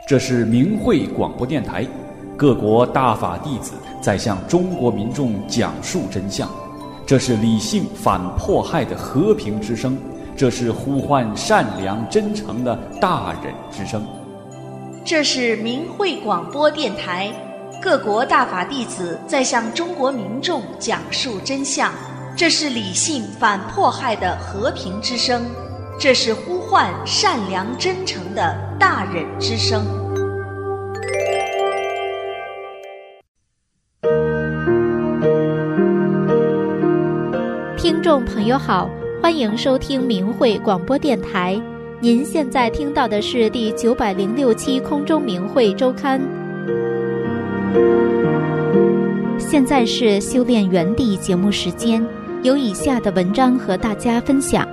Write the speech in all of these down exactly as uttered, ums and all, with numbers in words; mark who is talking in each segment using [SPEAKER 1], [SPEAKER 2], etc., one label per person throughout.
[SPEAKER 1] 这是明慧广播电台，各国大法弟子在向中国民众讲述真相。这是理性反迫害的和平之声，这是呼唤善良真诚的大忍之声。
[SPEAKER 2] 这是明慧广播电台，各国大法弟子在向中国民众讲述真相。这是理性反迫害的和平之声，这是呼唤善良真诚的大忍之声。
[SPEAKER 3] 听众朋友好，欢迎收听明慧广播电台。您现在听到的是第九百零六期空中明慧周刊。现在是修炼原地节目时间，有以下的文章和大家分享。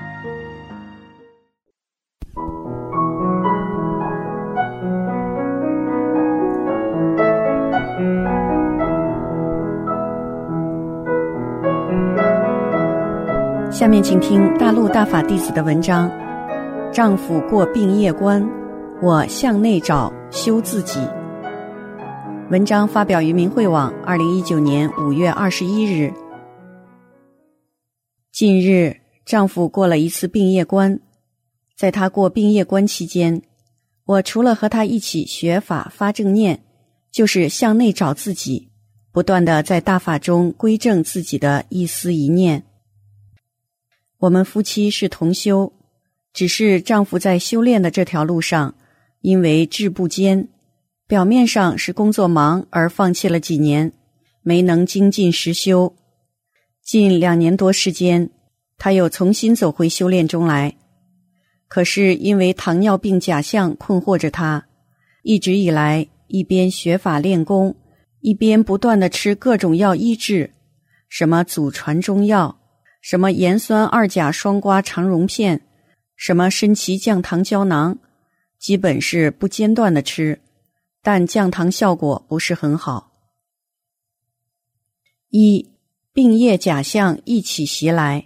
[SPEAKER 4] 下面请听大陆大法弟子的文章：丈夫过病业关，我向内找修自己。文章发表于明慧网，二零一九年五月二十一日。近日，丈夫过了一次病业关，在他过病业关期间，我除了和他一起学法发正念，就是向内找自己，不断地在大法中归正自己的一思一念。我们夫妻是同修，只是丈夫在修炼的这条路上，因为志不坚，表面上是工作忙而放弃了几年，没能精进实修。近两年多时间，他又重新走回修炼中来。可是因为糖尿病假象困惑着他，一直以来一边学法练功，一边不断地吃各种药医治，什么祖传中药，什么盐酸二钾双胍肠溶片，什么参芪降糖胶囊，基本是不间断的吃，但降糖效果不是很好。一、病业假象一起袭来。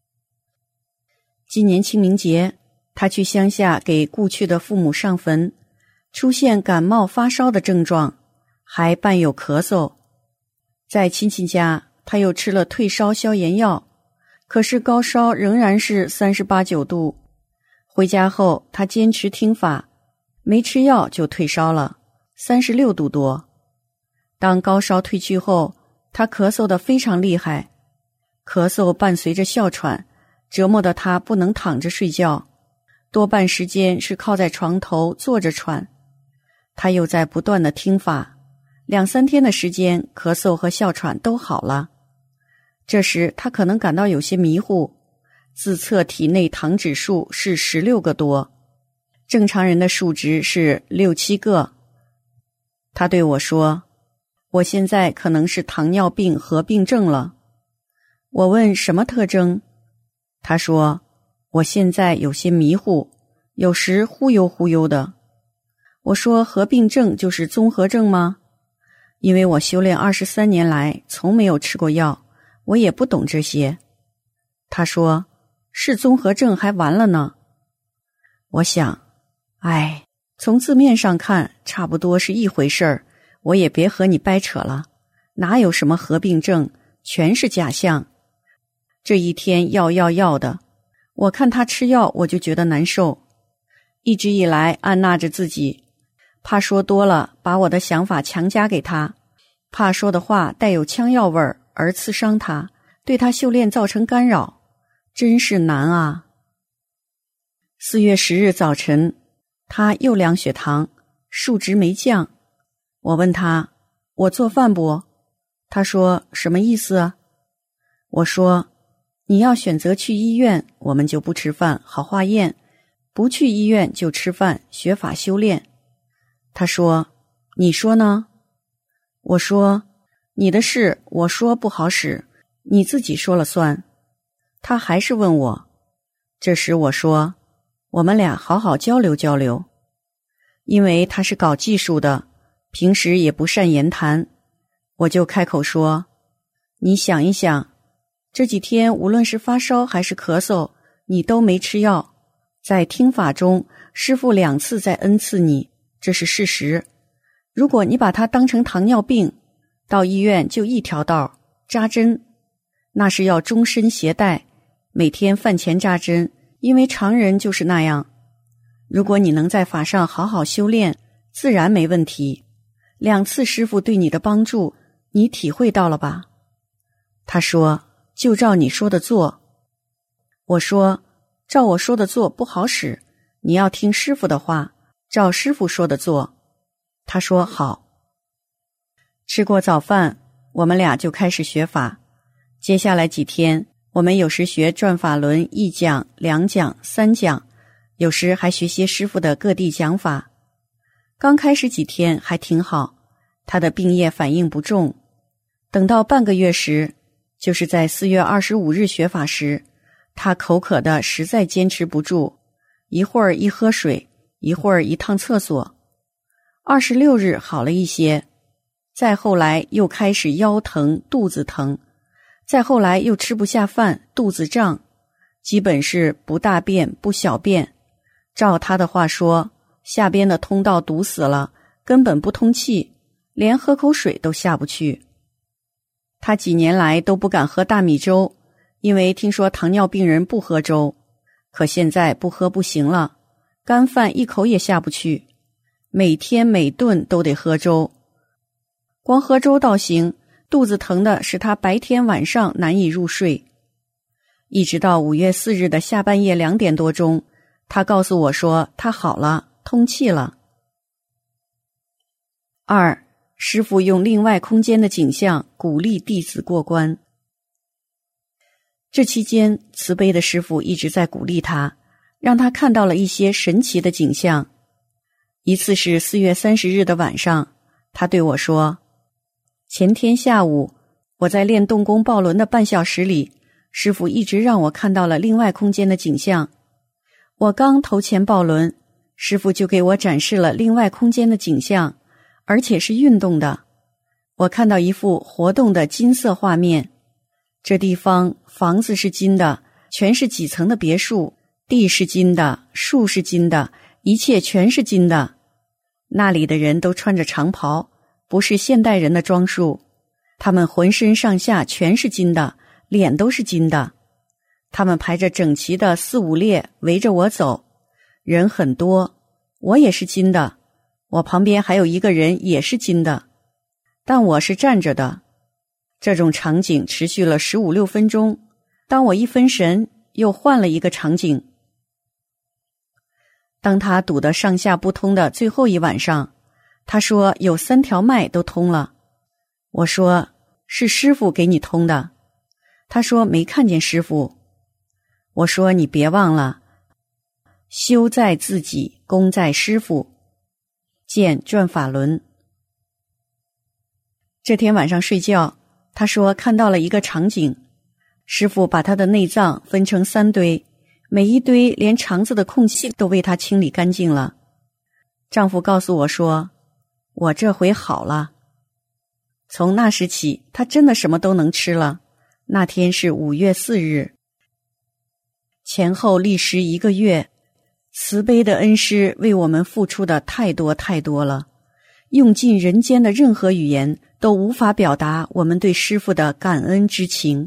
[SPEAKER 4] 今年清明节，他去乡下给故去的父母上坟，出现感冒发烧的症状，还伴有咳嗽。在亲戚家，他又吃了退烧消炎药，可是高烧仍然是三十八九度。回家后，他坚持听法，没吃药就退烧了，三十六度多。当高烧退去后，他咳嗽得非常厉害，咳嗽伴随着哮喘，折磨得他不能躺着睡觉，多半时间是靠在床头坐着喘。他又在不断的听法，两三天的时间，咳嗽和哮喘都好了。这时他可能感到有些迷糊，自测体内糖指数是十六个多，正常人的数值是六七个。他对我说，我现在可能是糖尿病合并症了。我问什么特征？他说，我现在有些迷糊，有时忽悠忽悠的。我说，合并症就是综合症吗？因为我修炼二十三年来从没有吃过药，我也不懂这些。他说，是综合症还完了呢。我想，哎，从字面上看差不多是一回事儿，我也别和你掰扯了，哪有什么合并症，全是假象。这一天药药药的，我看他吃药我就觉得难受，一直以来按捺着自己，怕说多了把我的想法强加给他，怕说的话带有枪药味儿而刺伤他，对他修炼造成干扰，真是难啊。四月十日早晨，他又量血糖，数值没降。我问他，我做饭不？他说，什么意思啊？我说，你要选择去医院，我们就不吃饭，好化验；不去医院就吃饭，学法修炼。他说，你说呢？我说，你的事我说不好使，你自己说了算。他还是问我。这时我说，我们俩好好交流交流。因为他是搞技术的，平时也不善言谈，我就开口说，你想一想，这几天无论是发烧还是咳嗽，你都没吃药，在听法中师父两次在恩赐你， 这是事实。如果你把它当成糖尿病，到医院就一条道，扎针，那是要终身携带，每天饭前扎针，因为常人就是那样。如果你能在法上好好修炼，自然没问题。两次师父对你的帮助，你体会到了吧？他说，就照你说的做。我说，照我说的做不好使，你要听师父的话，照师父说的做。他说好。吃过早饭，我们俩就开始学法。接下来几天，我们有时学转法轮一讲、两讲、三讲，有时还学些师父的各地讲法。刚开始几天还挺好，他的病业反应不重。等到半个月时，就是在四月二十五日学法时，他口渴的实在坚持不住，一会儿一喝水，一会儿一趟厕所。二十六日好了一些，再后来又开始腰疼、肚子疼，再后来又吃不下饭，肚子胀，基本是不大便不小便。照他的话说，下边的通道堵死了，根本不通气，连喝口水都下不去。他几年来都不敢喝大米粥，因为听说糖尿病人不喝粥，可现在不喝不行了，干饭一口也下不去，每天每顿都得喝粥。光喝粥倒行，肚子疼的使他白天晚上难以入睡。一直到五月四日的下半夜两点多钟，他告诉我说他好了，通气了。二，师父用另外空间的景象鼓励弟子过关。这期间，慈悲的师父一直在鼓励他，让他看到了一些神奇的景象。一次是四月三十日的晚上，他对我说，前天下午我在练动功抱轮的半小时里，师父一直让我看到了另外空间的景象。我刚头前抱轮，师父就给我展示了另外空间的景象，而且是运动的。我看到一幅活动的金色画面，这地方房子是金的，全是几层的别墅，地是金的，树是金的，一切全是金的。那里的人都穿着长袍，不是现代人的装束，他们浑身上下全是金的，脸都是金的。他们排着整齐的四五列围着我走，人很多，我也是金的，我旁边还有一个人也是金的，但我是站着的。这种场景持续了十五六分钟，当我一分神，又换了一个场景。当他堵得上下不通的最后一晚上，他说有三条脉都通了。我说，是师父给你通的。他说没看见师父。我说你别忘了，修在自己，功在师父。见转法轮。这天晚上睡觉，他说看到了一个场景，师父把他的内脏分成三堆，每一堆连肠子的空隙都为他清理干净了。丈夫告诉我说，我这回好了。从那时起，他真的什么都能吃了。那天是五月四日，前后历时一个月，慈悲的恩师为我们付出的太多太多了，用尽人间的任何语言都无法表达我们对师父的感恩之情。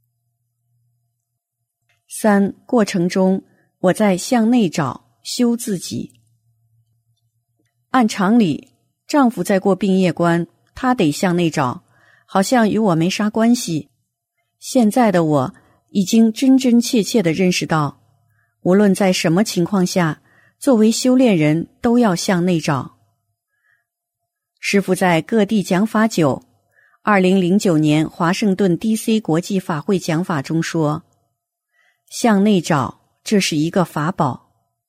[SPEAKER 4] 三，过程中我在向内找，修自己。按常理，丈夫在过病业关，他得向内找，好像与我没啥关系。现在的我已经真真切切地认识到，无论在什么情况下，作为修炼人都要向内找。师父在各地讲法九，二零零九年华盛顿 D C 国际法会讲法中说，向内找，这是一个法宝。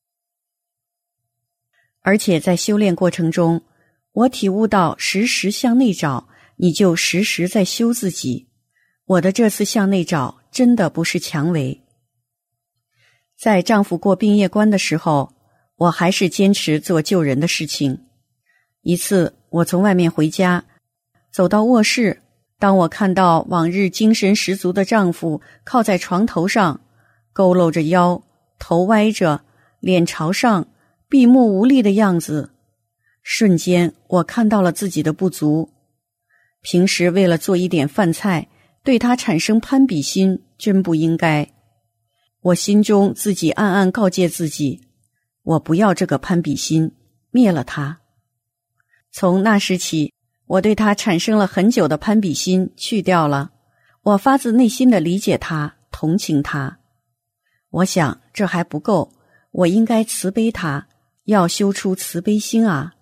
[SPEAKER 4] 而且在修炼过程中，我体悟到时时向内找，你就时时在修自己。我的这次向内找真的不是强为。在丈夫过病业关的时候，我还是坚持做救人的事情。一次我从外面回家，走到卧室，当我看到往日精神十足的丈夫靠在床头上，佝偻着腰，头歪着，脸朝上，闭目无力的样子， 瞬间我看到了自己的不足。平时为了做一点饭菜，对他产生攀比心，真不应该。我心中自己暗暗告诫自己，我不要这个攀比心，灭了它。从那时起，我对他产生了很久的攀比心去掉了，我发自内心的理解他，同情他。我想这还不够，我应该慈悲他，要修出慈悲心啊。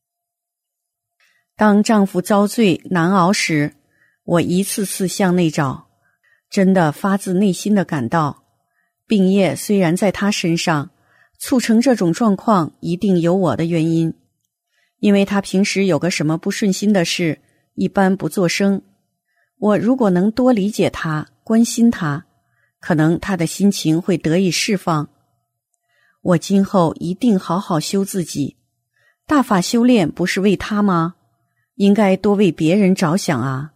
[SPEAKER 4] 当丈夫遭罪难熬时，我一次次向内找，真的发自内心的感到，病业虽然在他身上，促成这种状况一定有我的原因。因为他平时有个什么不顺心的事，一般不作声。我如果能多理解他，关心他，可能他的心情会得以释放。我今后一定好好修自己。大法修炼不是为他吗？应该多为别人着想啊。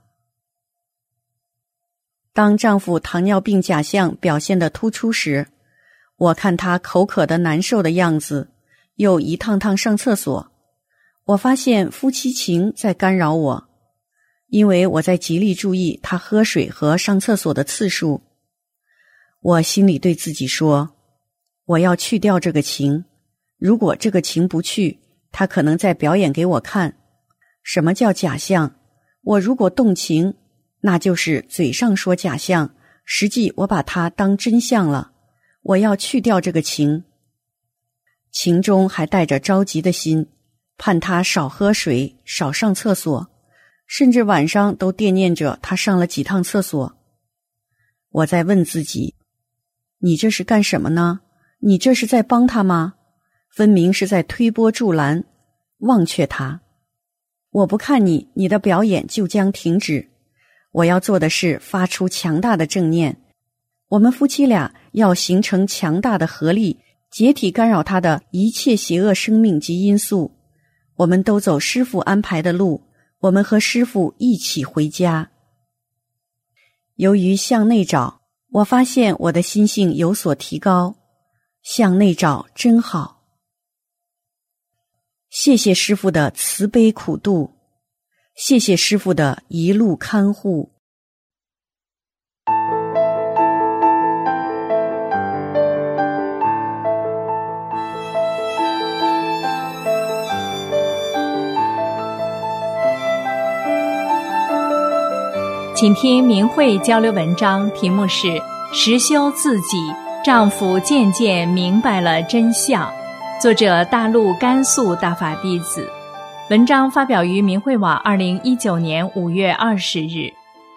[SPEAKER 4] 当丈夫糖尿病假象表现得突出时，我看他口渴的难受的样子，又一趟趟上厕所，我发现夫妻情在干扰我，因为我在极力注意他喝水和上厕所的次数。我心里对自己说，我要去掉这个情，如果这个情不去，他可能在表演给我看。什么叫假象？我如果动情，那就是嘴上说假象，实际我把它当真相了。我要去掉这个情。情中还带着着急的心，盼他少喝水，少上厕所，甚至晚上都惦念着他上了几趟厕所。我在问自己，你这是干什么呢？你这是在帮他吗？分明是在推波助澜，忘却他。我不看你，你的表演就将停止。我要做的是发出强大的正念，我们夫妻俩要形成强大的合力，解体干扰他的一切邪恶生命及因素。我们都走师父安排的路，我们和师父一起回家。由于向内找，我发现我的心性有所提高。向内找真好。谢谢师父的慈悲苦度，谢谢师父的一路看护。
[SPEAKER 5] 请听明慧交流文章，题目是实修自己，丈夫渐渐明白了真相，作者大陆甘肃大法弟子。文章发表于明慧网二零一九年五月二十日。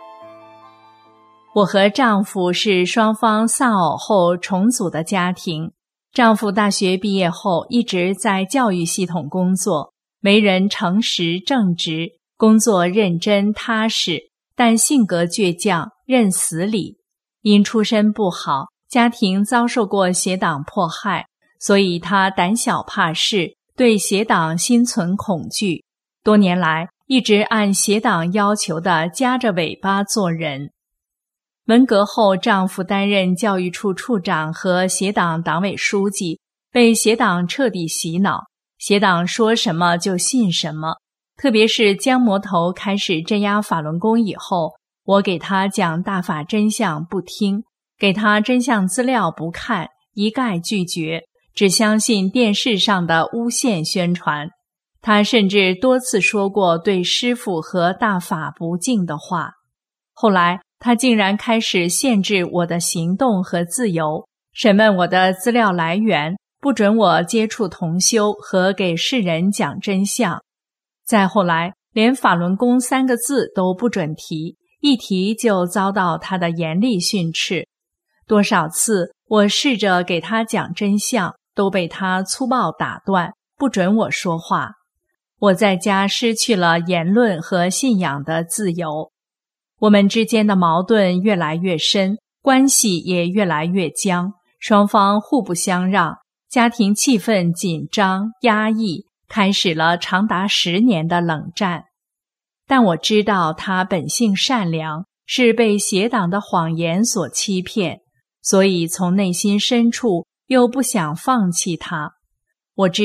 [SPEAKER 5] 我和丈夫是双方丧偶后重组的家庭。丈夫大学毕业后一直在教育系统工作，为人诚实正直，工作认真踏实，但性格倔强，认死理。因出身不好，家庭遭受过邪党迫害，所以他胆小怕事，对邪党心存恐惧。多年来一直按邪党要求的夹着尾巴做人。文革后，丈夫担任教育处处长和邪党党委书记，被邪党彻底洗脑，邪党说什么就信什么。特别是江魔头开始镇压法轮功以后，我给他讲大法真相不听，给他真相资料不看，一概拒绝，只相信电视上的诬陷宣传。他甚至多次说过对师父和大法不敬的话。后来他竟然开始限制我的行动和自由，审问我的资料来源，不准我接触同修和给世人讲真相。再后来连法轮功三个字都不准提，一提就遭到他的严厉训斥。多少次我试着给他讲真相，都被他粗暴打断，不准我说话。我在家失去了言论和信仰的自由。我们之间的矛盾越来越深，关系也越来越僵，双方互不相让，家庭气氛紧张压抑，开始了长达十年的冷战。但我知道他本性善良，是被邪党的谎言所欺骗，所以从内心深处又不想放弃他。我知道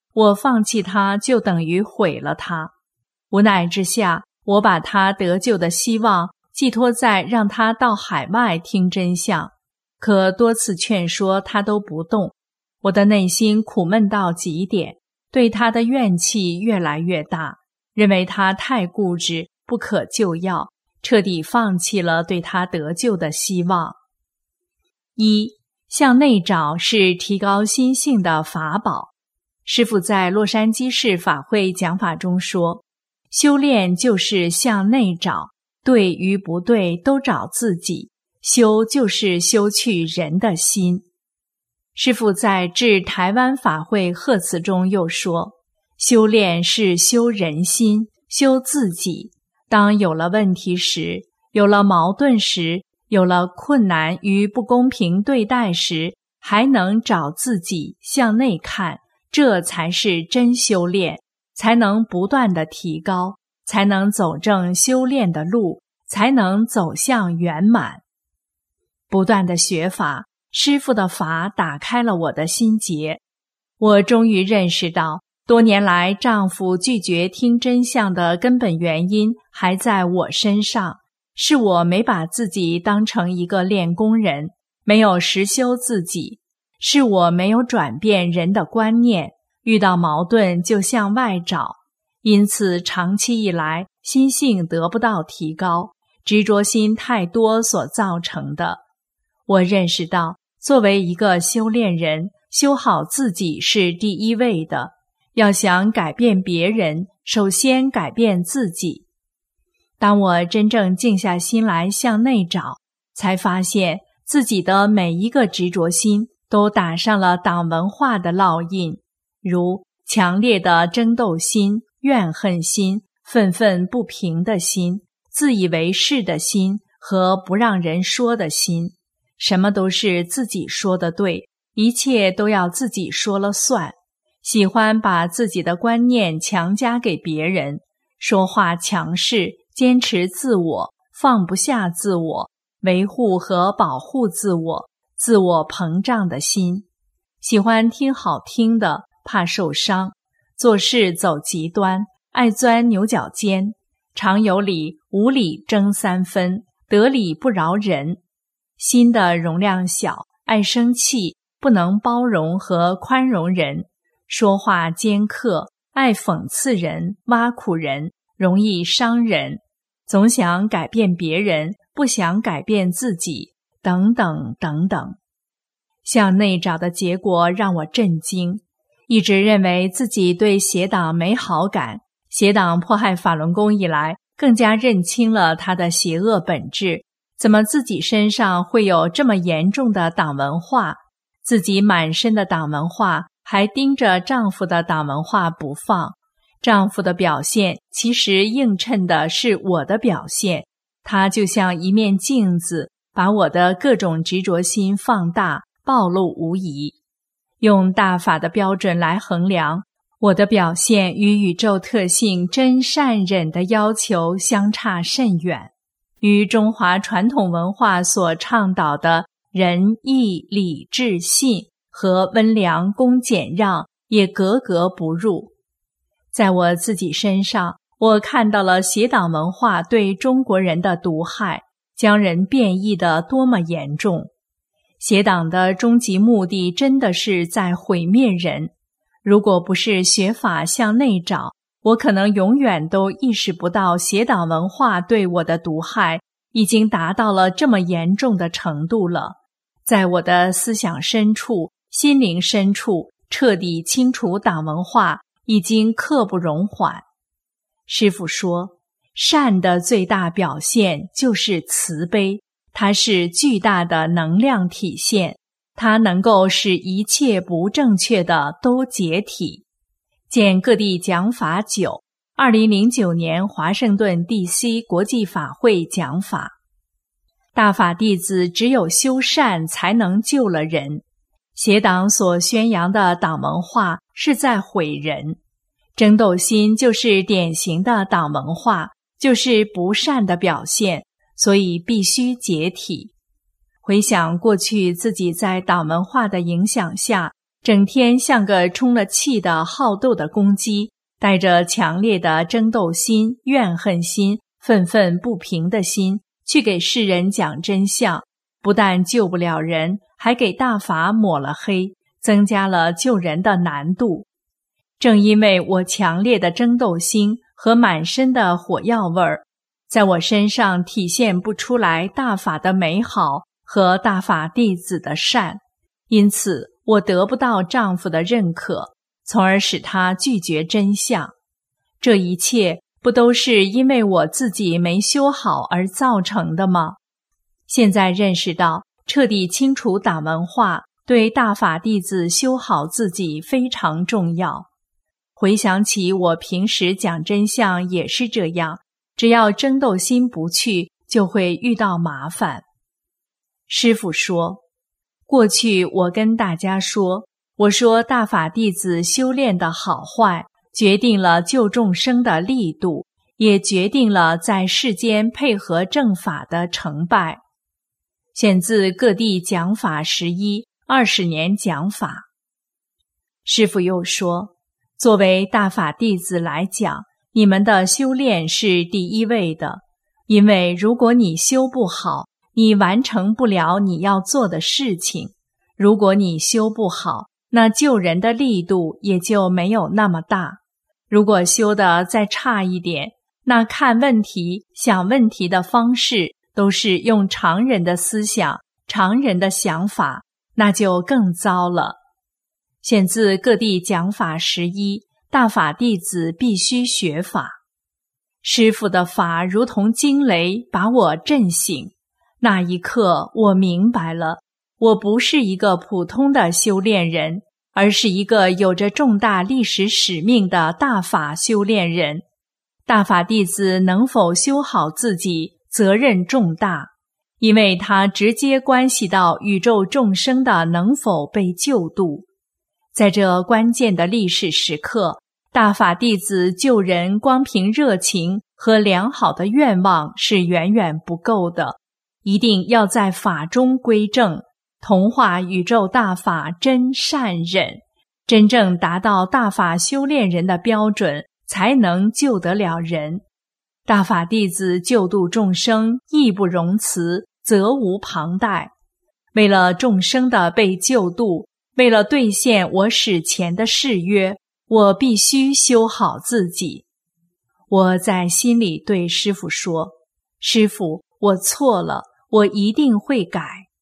[SPEAKER 5] 我放弃它就等于毁了它。无奈之下，我把他得救的希望寄托在让他到海外听真相，可多次劝说他都不动。我的内心苦闷到极点，对他的怨气越来越大，认为他太固执，不可救药，彻底放弃了对他得救的希望。一，向内找是提高心性的法宝。师父在洛杉矶市法会讲法中说，修炼就是向内找，对与不对都找自己，修就是修去人的心。师父在致台湾法会贺词中又说，修炼是修人心，修自己。当有了问题时，有了矛盾时，有了困难与不公平对待时，还能找自己，向内看，这才是真修炼，才能不断地提高，才能走正修炼的路，才能走向圆满。不断的学法，师父的法打开了我的心结。我终于认识到，多年来丈夫拒绝听真相的根本原因还在我身上，是我没把自己当成一个练功人，没有实修自己，是我没有转变人的观念，遇到矛盾就向外找，因此长期以来心性得不到提高，执着心太多所造成的。我认识到，作为一个修炼人，修好自己是第一位的，要想改变别人，首先改变自己。当我真正静下心来向内找，才发现自己的每一个执着心都打上了党文化的烙印，如强烈的争斗心、怨恨心、愤愤不平的心、自以为是的心和不让人说的心。什么都是自己说的对，一切都要自己说了算，喜欢把自己的观念强加给别人，说话强势，坚持自我，放不下自我，维护和保护自我，自我膨胀的心，喜欢听好听的，怕受伤，做事走极端，爱钻牛角尖，常有理无理争三分，得理不饶人。心的容量小，爱生气，不能包容和宽容人，说话尖刻，爱讽刺人，挖苦人，容易伤人，总想改变别人，不想改变自己，等等等等。向内找的结果让我震惊，一直认为自己对邪党没好感，邪党迫害法轮功以来，更加认清了它的邪恶本质。怎么自己身上会有这么严重的党文化？自己满身的党文化，还盯着丈夫的党文化不放。丈夫的表现其实映衬的是我的表现，它就像一面镜子，把我的各种执着心放大，暴露无遗。用大法的标准来衡量，我的表现与宇宙特性真善忍的要求相差甚远，与中华传统文化所倡导的仁义礼智信和温良恭俭让也格格不入。在我自己身上，我看到了邪党文化对中国人的毒害，将人变异得多么严重。邪党的终极目的真的是在毁灭人，如果不是学法向内找，我可能永远都意识不到邪党文化对我的毒害已经达到了这么严重的程度了，在我的思想深处、心灵深处彻底清除党文化已经刻不容缓。师父说，善的最大表现就是慈悲，它是巨大的能量体现，它能够使一切不正确的都解体。见各地讲法九，二零零九年华盛顿 D C 国际法会讲法。大法弟子只有修善才能救了人，邪党所宣扬的党文化是在毁人，争斗心就是典型的党文化，就是不善的表现，所以必须解体。回想过去自己在党文化的影响下， 整天像个充了气的好斗的公鸡，带着强烈的争斗心、怨恨心、愤愤不平的心，去给世人讲真相，不但救不了人，还给大法抹了黑，增加了救人的难度。正因为我强烈的争斗心和满身的火药味儿，在我身上体现不出来大法的美好和大法弟子的善，因此我得不到丈夫的认可，从而使他拒绝真相。这一切不都是因为我自己没修好而造成的吗？现在认识到，彻底清除党文化对大法弟子修好自己非常重要。回想起我平时讲真相也是这样，只要争斗心不去，就会遇到麻烦。师父说，过去我跟大家说，我说大法弟子修炼的好坏，决定了救众生的力度，也决定了在世间配合正法的成败。选自各地讲法十一，二十年讲法。师父又说，作为大法弟子来讲，你们的修炼是第一位的，因为如果你修不好，你完成不了你要做的事情。如果你修不好，那救人的力度也就没有那么大。如果修得再差一点，那看问题、想问题的方式都是用常人的思想、常人的想法，那就更糟了。选自各地讲法十一，大法弟子必须学法。师父的法如同惊雷，把我震醒。那一刻我明白了，我不是一个普通的修炼人，而是一个有着重大历史使命的大法修炼人。大法弟子能否修好自己，责任重大，因为它直接关系到宇宙众生的能否被救度。在这关键的历史时刻，大法弟子救人光凭热情和良好的愿望是远远不够的，一定要在法中归正，同化宇宙大法真善忍，真正达到大法修炼人的标准，才能救得了人。大法弟子救度众生，义不容辞，责无旁贷。为了众生的被救度，为了兑现我史前的誓约，我必须修好自己。我在心里对师父说，师父，我错了，我一定会改。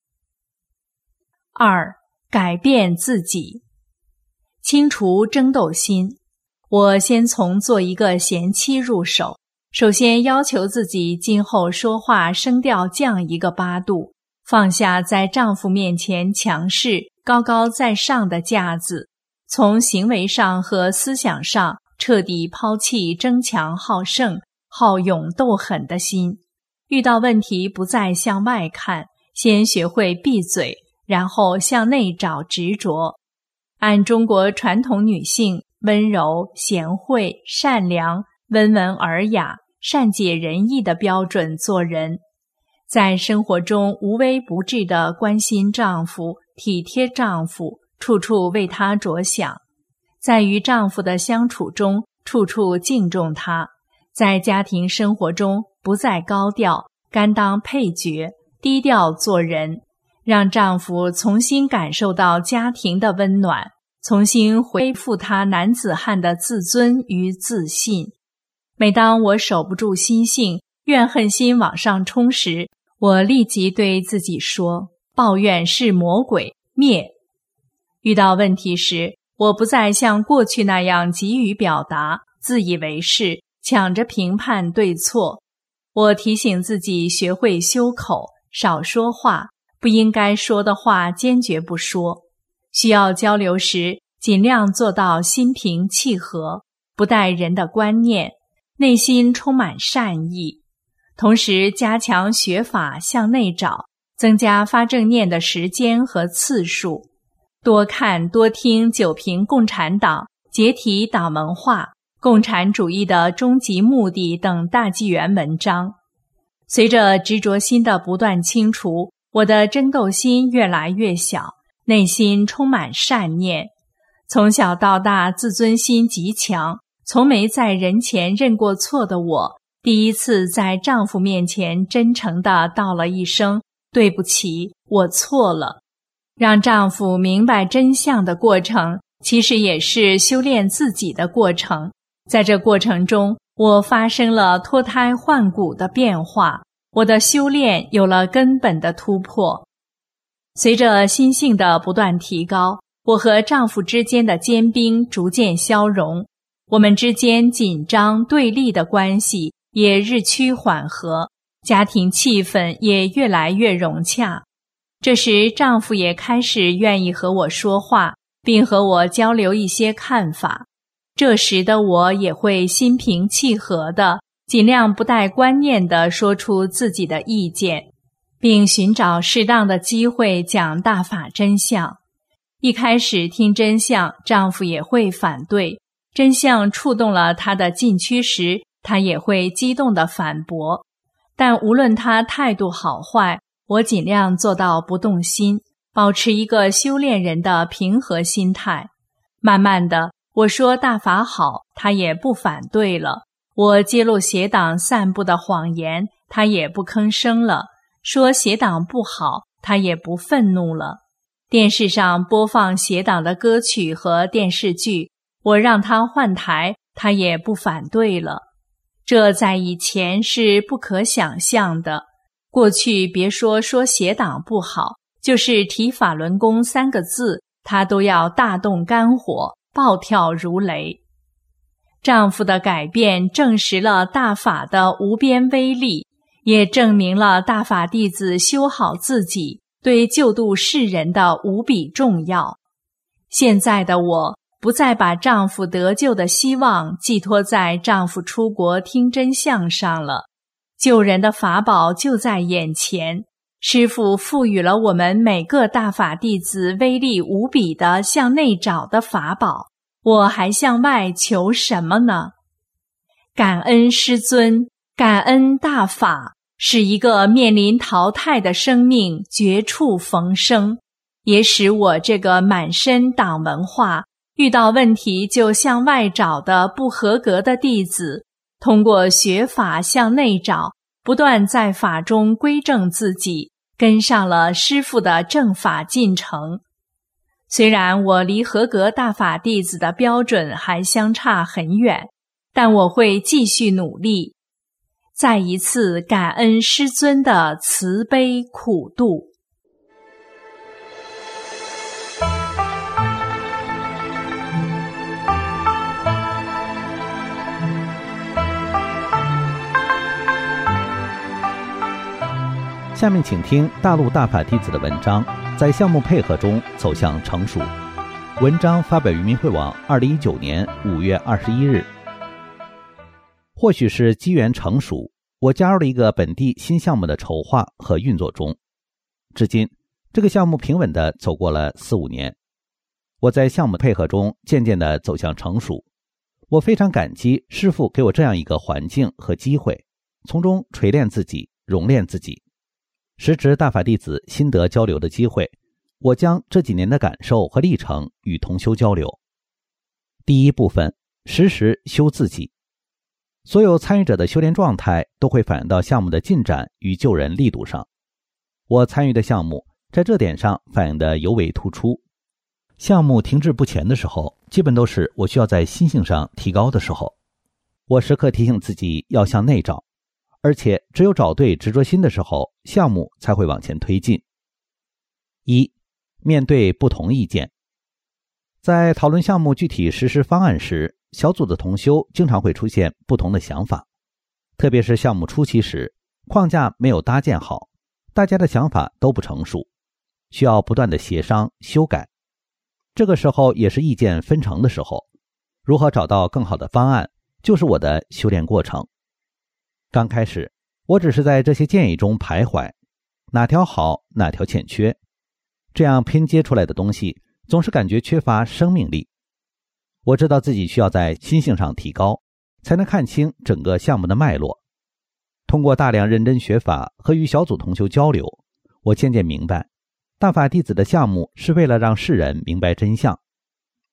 [SPEAKER 5] 二、改变自己，清除争斗心。我先从做一个贤妻入手，首先要求自己今后说话声调降一个八度，放下在丈夫面前强势、高高在上的架子，从行为上和思想上彻底抛弃争强好胜、好勇斗狠的心。遇到问题不再向外看，先学会闭嘴，然后向内找执着。按中国传统女性温柔、贤惠、善良、温文尔雅、善解人意的标准做人，在生活中无微不至地关心丈夫、体贴丈夫，处处为他着想。在与丈夫的相处中，处处敬重他。在家庭生活中，不再高调，甘当配角，低调做人，让丈夫重新感受到家庭的温暖，重新恢复他男子汉的自尊与自信。每当我守不住心性，怨恨心往上冲时，我立即对自己说，抱怨是魔鬼，灭。遇到问题时，我不再像过去那样急于表达，自以为是，抢着评判对错。我提醒自己学会修口，少说话，不应该说的话坚决不说。需要交流时，尽量做到心平气和，不带人的观念，内心充满善意。同时加强学法向内找，增加发正念的时间和次数，多看多听九评共产党、解体党文化、共产主义的终极目的等大纪元文章。随着执着心的不断清除，我的争斗心越来越小，内心充满善念， 从小到大自尊心极强，从没在人前认过错的我，第一次在丈夫面前真诚地道了一声对不起，我错了。让丈夫明白真相的过程，其实也是修炼自己的过程。在这过程中，我发生了脱胎换骨的变化，我的修炼有了根本的突破。随着心性的不断提高，我和丈夫之间的坚冰逐渐消融，我们之间紧张对立的关系也日趋缓和，家庭气氛也越来越融洽。这时丈夫也开始愿意和我说话，并和我交流一些看法。这时的我也会心平气和的，尽量不带观念的说出自己的意见，并寻找适当的机会讲大法真相。一开始听真相，丈夫也会反对，真相触动了他的禁区时，他也会激动地反驳。但无论他态度好坏，我尽量做到不动心，保持一个修炼人的平和心态。慢慢的，我说大法好，他也不反对了；我揭露邪党散布的谎言，他也不吭声了；说邪党不好，他也不愤怒了。电视上播放邪党的歌曲和电视剧，我让他换台，他也不反对了。这在以前是不可想象的。过去别说说邪党不好，就是提法轮功三个字，他都要大动肝火，暴跳如雷。丈夫的改变证实了大法的无边威力，也证明了大法弟子修好自己对救度世人的无比重要。现在的我不再把丈夫得救的希望寄托在丈夫出国听真相上了，救人的法宝就在眼前。师父赋予了我们每个大法弟子威力无比的向内找的法宝，我还向外求什么呢？感恩师尊，感恩大法，使一个面临淘汰的生命绝处逢生，也使我这个满身党文化，遇到问题就向外找的不合格的弟子，通过学法向内找，不断在法中归正自己，跟上了师父的正法进程。虽然我离合格大法弟子的标准还相差很远，但我会继续努力。再一次感恩师尊的慈悲苦度。
[SPEAKER 6] 下面请听大陆大法弟子的文章，在项目配合中走向成熟。文章发表于明慧网二零一九年五月二十一日。或许是机缘成熟，我加入了一个本地新项目的筹划和运作中。至今，这个项目平稳地走过了四五年。我在项目配合中渐渐地走向成熟。我非常感激师父给我这样一个环境和机会，从中锤炼自己，熔炼自己。时值大法弟子心得交流的机会，我将这几年的感受和历程与同修交流。第一部分，时时修自己。所有参与者的修炼状态都会反映到项目的进展与救人力度上。我参与的项目在这点上反映得尤为突出。项目停滞不前的时候，基本都是我需要在心性上提高的时候。我时刻提醒自己要向内找，而且只有找对执着心的时候，项目才会往前推进。一、面对不同意见。在讨论项目具体实施方案时，小组的同修经常会出现不同的想法，特别是项目初期时，框架没有搭建好，大家的想法都不成熟，需要不断的协商修改。这个时候也是意见分成的时候，如何找到更好的方案，就是我的修炼过程。刚开始，我只是在这些建议中徘徊，哪条好，哪条欠缺，这样拼接出来的东西，总是感觉缺乏生命力。我知道自己需要在心性上提高，才能看清整个项目的脉络。通过大量认真学法和与小组同修交流，我渐渐明白，大法弟子的项目是为了让世人明白真相。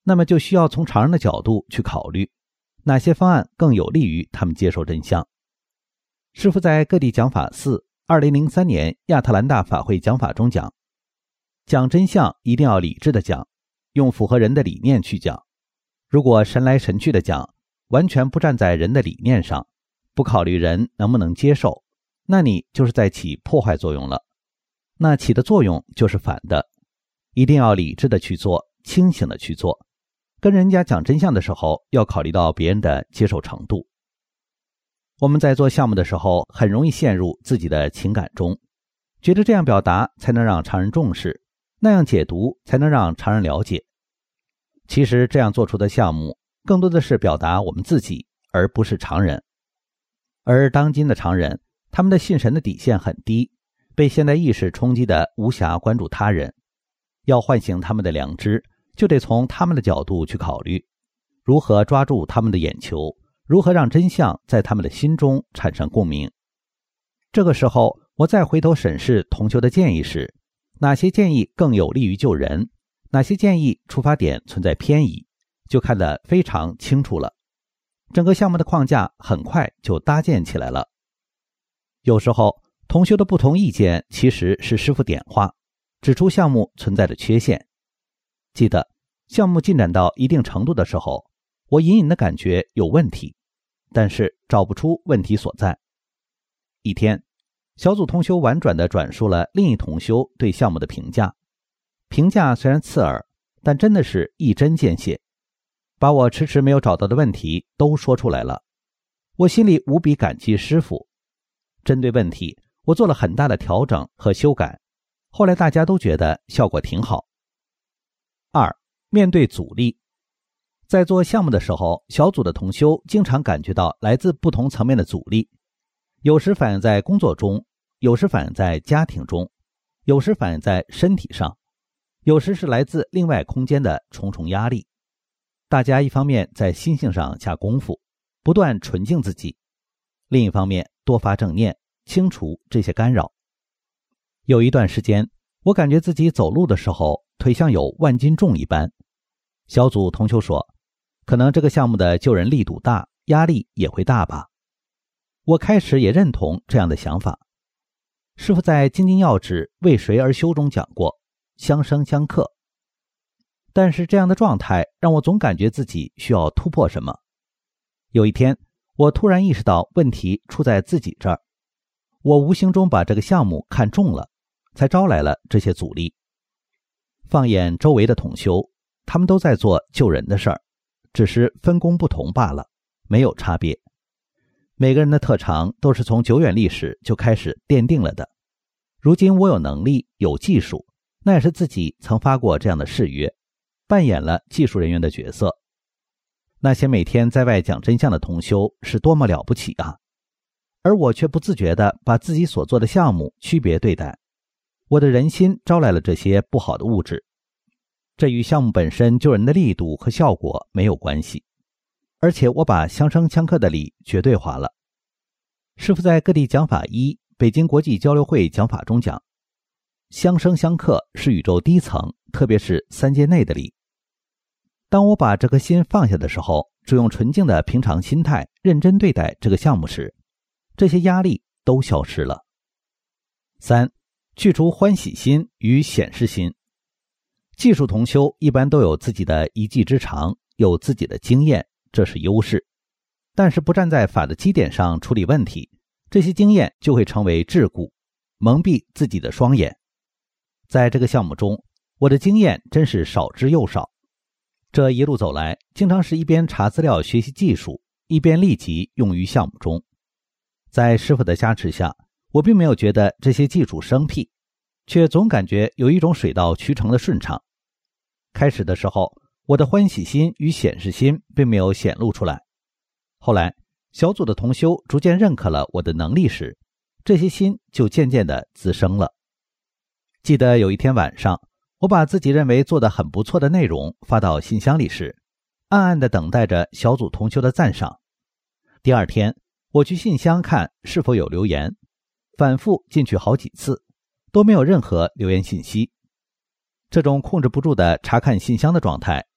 [SPEAKER 6] 那么就需要从常人的角度去考虑，哪些方案更有利于他们接受真相。师父在各地讲法寺二零零三年亚特兰大法会讲法中讲，讲真相一定要理智的讲，用符合人的理念去讲。如果神来神去的讲，完全不站在人的理念上，不考虑人能不能接受，那你就是在起破坏作用了。那起的作用就是反的，一定要理智的去做，清醒的去做。跟人家讲真相的时候，要考虑到别人的接受程度。我们在做项目的时候，很容易陷入自己的情感中，觉得这样表达才能让常人重视，那样解读才能让常人了解。其实这样做出的项目，更多的是表达我们自己，而不是常人。而当今的常人，他们的信神的底线很低，被现代意识冲击的无暇关注他人。要唤醒他们的良知，就得从他们的角度去考虑，如何抓住他们的眼球，如何让真相在他们的心中产生共鸣。这个时候，我再回头审视同修的建议时，哪些建议更有利于救人，哪些建议出发点存在偏移，就看得非常清楚了。整个项目的框架很快就搭建起来了。有时候同修的不同意见其实是师父点化，指出项目存在的缺陷。记得项目进展到一定程度的时候，我隐隐的感觉有问题，但是找不出问题所在。一天，小组同修婉转地转述了另一同修对项目的评价，评价虽然刺耳，但真的是一针见血，把我迟迟没有找到的问题都说出来了。我心里无比感激师父。针对问题，我做了很大的调整和修改，后来大家都觉得效果挺好。二、面对阻力。在做项目的时候，小组的同修经常感觉到来自不同层面的阻力，有时反映在工作中，有时反映在家庭中，有时反映在身体上，有时是来自另外空间的重重压力。大家一方面在心性上下功夫，不断纯净自己，另一方面多发正念，清除这些干扰。有一段时间，我感觉自己走路的时候腿像有万斤重一般。小组同修说，可能这个项目的救人力度大，压力也会大吧。我开始也认同这样的想法。师父在《精进要旨为谁而修》中讲过，相生相克。但是这样的状态让我总感觉自己需要突破什么。有一天，我突然意识到问题出在自己这儿，我无形中把这个项目看重了，才招来了这些阻力。放眼周围的同修，他们都在做救人的事儿，只是分工不同罢了，没有差别。每个人的特长都是从久远历史就开始奠定了的。如今我有能力，有技术，那也是自己曾发过这样的誓约，扮演了技术人员的角色。那些每天在外讲真相的同修是多么了不起啊！而我却不自觉地把自己所做的项目区别对待，我的人心招来了这些不好的物质。这与项目本身救人的力度和效果没有关系，而且我把相生相克的理绝对化了。师父在各地讲法一北京国际交流会讲法中讲，相生相克是宇宙低层，特别是三界内的理。当我把这颗心放下的时候，只用纯净的平常心态认真对待这个项目时，这些压力都消失了。三、去除欢喜心与显示心。技术同修一般都有自己的一技之长，有自己的经验，这是优势。但是不站在法的基点上处理问题，这些经验就会成为桎梏，蒙蔽自己的双眼。在这个项目中，我的经验真是少之又少。这一路走来，经常是一边查资料学习技术，一边立即用于项目中。在师父的加持下，我并没有觉得这些技术生僻，却总感觉有一种水到渠成的顺畅。开始的时候，我的欢喜心与显示心并没有显露出来。后来，小组的同修逐渐认可了我的能力时，这些心就渐渐地滋生了。记得有一天晚上，我把自己认为做得很不错的内容发到信箱里时，暗暗地等待着小组同修的赞赏。第二天，我去信箱看是否有留言，反复进去好几次，都没有任何留言信息。这种控制不住的查看信箱的状态，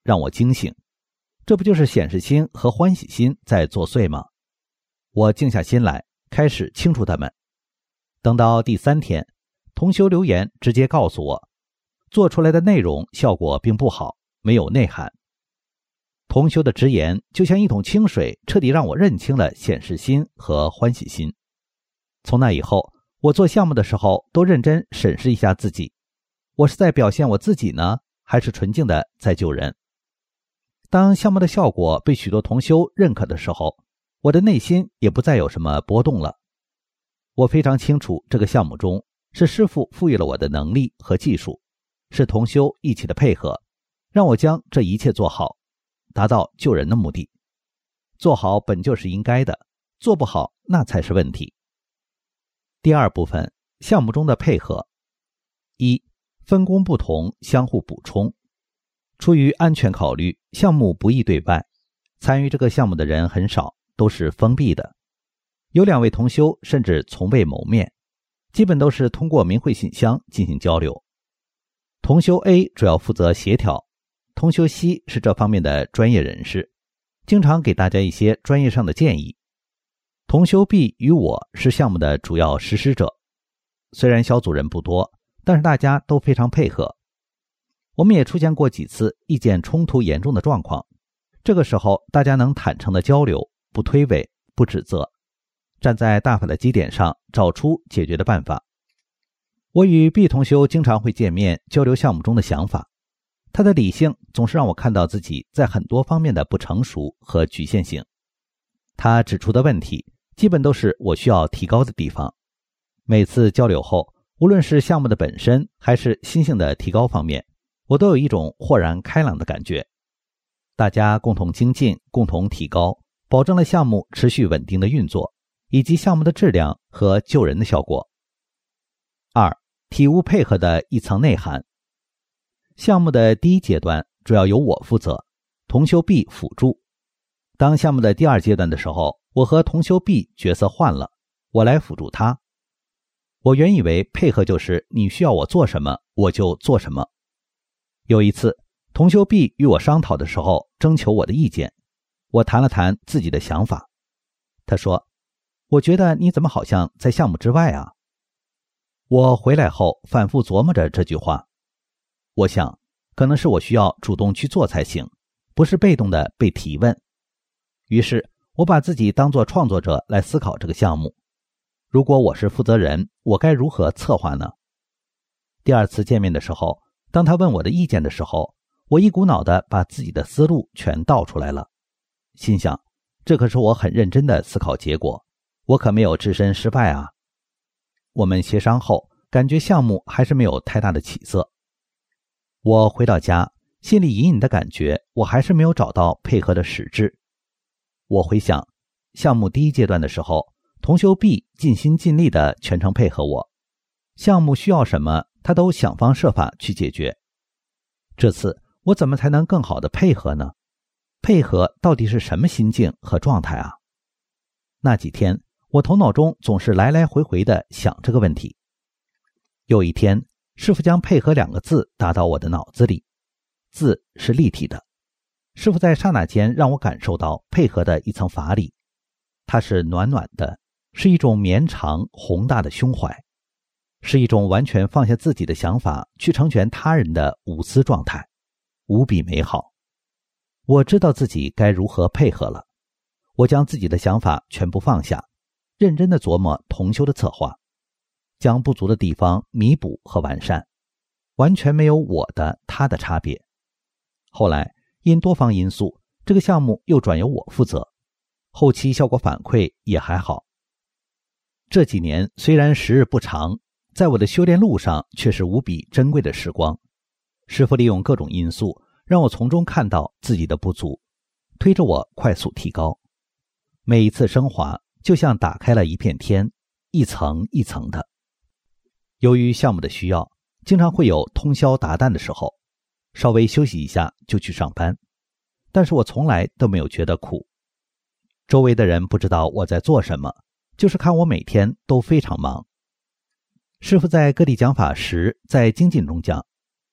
[SPEAKER 6] 让我惊醒。这不就是显示心和欢喜心在作祟吗？我静下心来，开始清除它们。等到第三天，同修留言直接告诉我，做出来的内容效果并不好，没有内涵。同修的直言就像一桶清水，彻底让我认清了显示心和欢喜心。从那以后，我做项目的时候都认真审视一下自己，我是在表现我自己呢，还是纯净的在救人？当项目的效果被许多同修认可的时候，我的内心也不再有什么波动了。我非常清楚，这个项目中是师父赋予了我的能力和技术，是同修一起的配合，让我将这一切做好，达到救人的目的。做好本就是应该的，做不好那才是问题。第二部分，项目中的配合。一、分工不同，相互补充。出于安全考虑，项目不易对外，参与这个项目的人很少，都是封闭的。有两位同修甚至从未谋面，基本都是通过明慧信箱进行交流。同修 A 主要负责协调，同修 C 是这方面的专业人士，经常给大家一些专业上的建议。同修 B 与我是项目的主要实施者，虽然小组人不多，但是大家都非常配合。我们也出现过几次意见冲突严重的状况，这个时候大家能坦诚的交流，不推诿，不指责，站在大法的基点上找出解决的办法。我与 B 同修经常会见面，交流项目中的想法。他的理性总是让我看到自己在很多方面的不成熟和局限性。他指出的问题基本都是我需要提高的地方。每次交流后，无论是项目的本身还是心性的提高方面，我都有一种豁然开朗的感觉。大家共同精进，共同提高，保证了项目持续稳定的运作，以及项目的质量和救人的效果。二、体悟配合的一层内涵。项目的第一阶段主要由我负责，同修 B 辅助。当项目的第二阶段的时候，我和同修 B 角色换了，我来辅助他。我原以为配合就是你需要我做什么，我就做什么。有一次，同修 B 与我商讨的时候，征求我的意见，我谈了谈自己的想法。他说，我觉得你怎么好像在项目之外啊？我回来后反复琢磨着这句话，我想可能是我需要主动去做才行，不是被动的被提问。于是我把自己当作创作者来思考这个项目，如果我是负责人，我该如何策划呢？第二次见面的时候，当他问我的意见的时候，我一股脑的把自己的思路全倒出来了，心想这可是我很认真的思考结果，我可没有置身失败啊。我们协商后，感觉项目还是没有太大的起色。我回到家，心里隐隐的感觉我还是没有找到配合的实质。我回想项目第一阶段的时候，同修 B 尽心尽力的全程配合我，项目需要什么他都想方设法去解决。这次我怎么才能更好的配合呢？配合到底是什么心境和状态啊？那几天我头脑中总是来来回回的想这个问题。有一天，师父将配合两个字打到我的脑子里，字是立体的。师父在刹那间让我感受到配合的一层法理，它是暖暖的，是一种绵长宏大的胸怀，是一种完全放下自己的想法去成全他人的无私状态，无比美好。我知道自己该如何配合了，我将自己的想法全部放下，认真地琢磨同修的策划，将不足的地方弥补和完善，完全没有我的他的差别。后来因多方因素，这个项目又转由我负责，后期效果反馈也还好。这几年虽然时日不长，在我的修炼路上却是无比珍贵的时光。师父利用各种因素，让我从中看到自己的不足，推着我快速提高。每一次升华就像打开了一片天，一层一层的。由于项目的需要，经常会有通宵达旦的时候，稍微休息一下就去上班，但是我从来都没有觉得苦。周围的人不知道我在做什么，就是看我每天都非常忙。师父在各地讲法时，在精进中讲，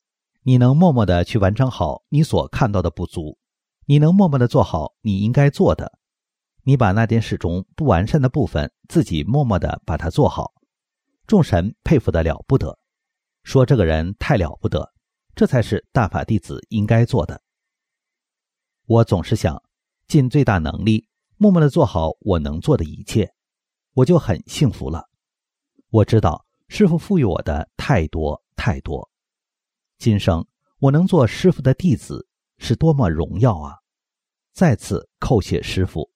[SPEAKER 6] 你能默默地去完成好你所看到的不足，你能默默地做好你应该做的，你把那件事中不完善的部分自己默默地把它做好，众神佩服得了不得，说这个人太了不得，这才是大法弟子应该做的。我总是想尽最大能力默默地做好我能做的一切，我就很幸福了。我知道师父赋予我的太多太多，今生我能做师父的弟子是多么荣耀啊！再次叩谢师父。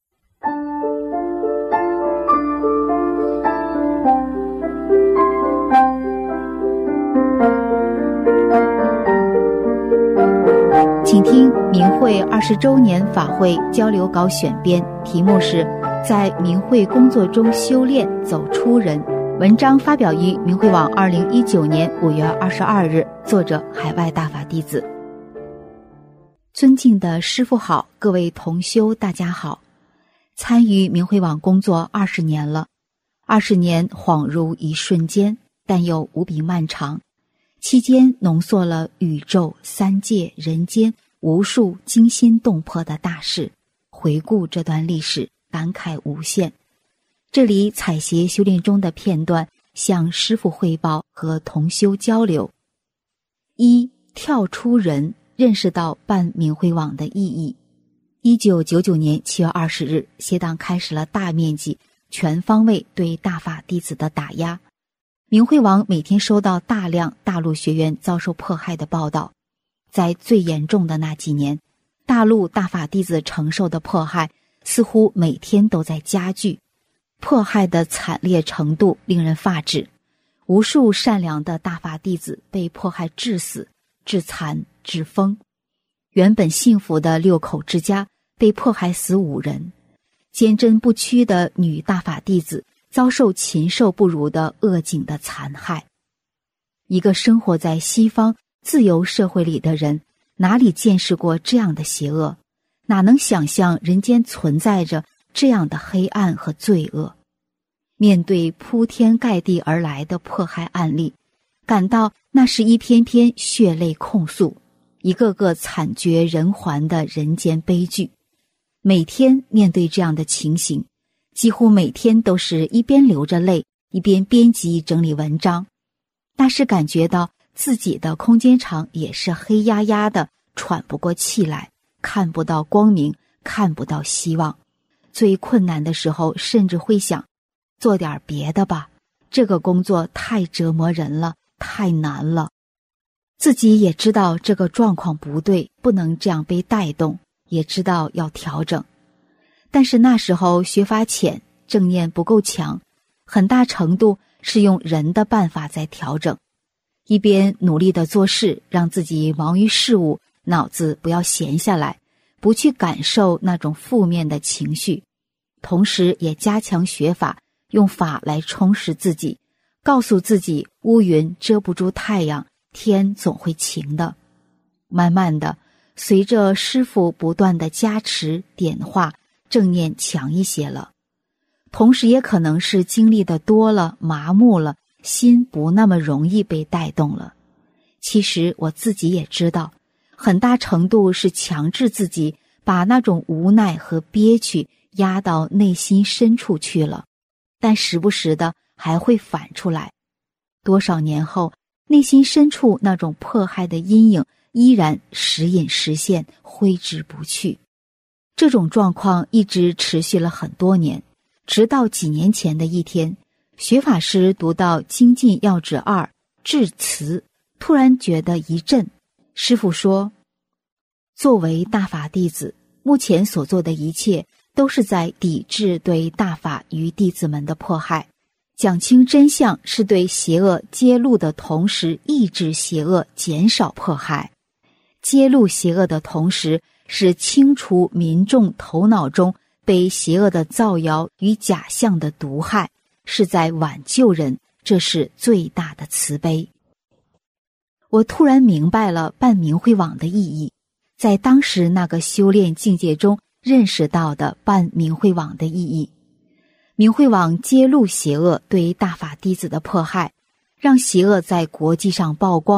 [SPEAKER 7] 请听明慧二十周年法会交流稿选编，题目是在明慧工作中修炼走出人。文章发表于明慧网二零一九年五月二十二日，作者海外大法弟子。尊敬的师父好，各位同修大家好。参与明慧网工作二十年了，二十年恍如一瞬间，但又无比漫长。期间浓缩了宇宙、三界、人间无数惊心动魄的大事，回顾这段历史，感慨无限。这里采撷修炼中的片段，向师父汇报和同修交流。一、跳出人，认识到办明慧网的意义。一九九九年七月二十日，协党开始了大面积、全方位对大法弟子的打压。明慧网每天收到大量大陆学员遭受迫害的报道，在最严重的那几年，大陆大法弟子承受的迫害似乎每天都在加剧，迫害的惨烈程度令人发指，无数善良的大法弟子被迫害致死、致残、致疯。原本幸福的六口之家被迫害死五人，坚贞不屈的女大法弟子遭受禽兽不如的恶境的残害。一个生活在西方自由社会里的人，哪里见识过这样的邪恶，哪能想象人间存在着这样的黑暗和罪恶。面对铺天盖地而来的迫害案例，感到那是一篇篇血泪控诉，一个个惨绝人寰的人间悲剧。每天面对这样的情形，几乎每天都是一边流着泪，一边编辑整理文章。但是感觉到自己的空间场也是黑压压的，喘不过气来，看不到光明，看不到希望。最困难的时候，甚至会想做点别的吧，这个工作太折磨人了，太难了。自己也知道这个状况不对，不能这样被带动，也知道要调整。但是那时候学法浅，正念不够强，很大程度是用人的办法在调整。一边努力地做事，让自己忙于事物，脑子不要闲下来，不去感受那种负面的情绪，同时也加强学法，用法来充实自己，告诉自己乌云遮不住太阳，天总会晴的。慢慢的，随着师父不断的加持点化，正念强一些了。同时也可能是经历的多了，麻木了，心不那么容易被带动了。其实我自己也知道，很大程度是强制自己把那种无奈和憋屈压到内心深处去了，但时不时的还会反出来。多少年后，内心深处那种迫害的阴影依然时隐时现，挥之不去。这种状况一直持续了很多年，直到几年前的一天，学法师读到精进要旨二致辞，突然觉得一震。师父说，作为大法弟子，目前所做的一切都是在抵制对大法与弟子们的迫害，讲清真相是对邪恶揭露的同时抑制邪恶，减少迫害。揭露邪恶的同时是清除民众头脑中被邪恶的造谣与假象的毒害，是在挽救人，这是最大的慈悲。我突然明白了办明慧网的意义，在当时那个修炼境界中认识到的办明慧网的意义。明慧网揭露邪恶对大法弟子的迫害，让邪恶在国际上曝光，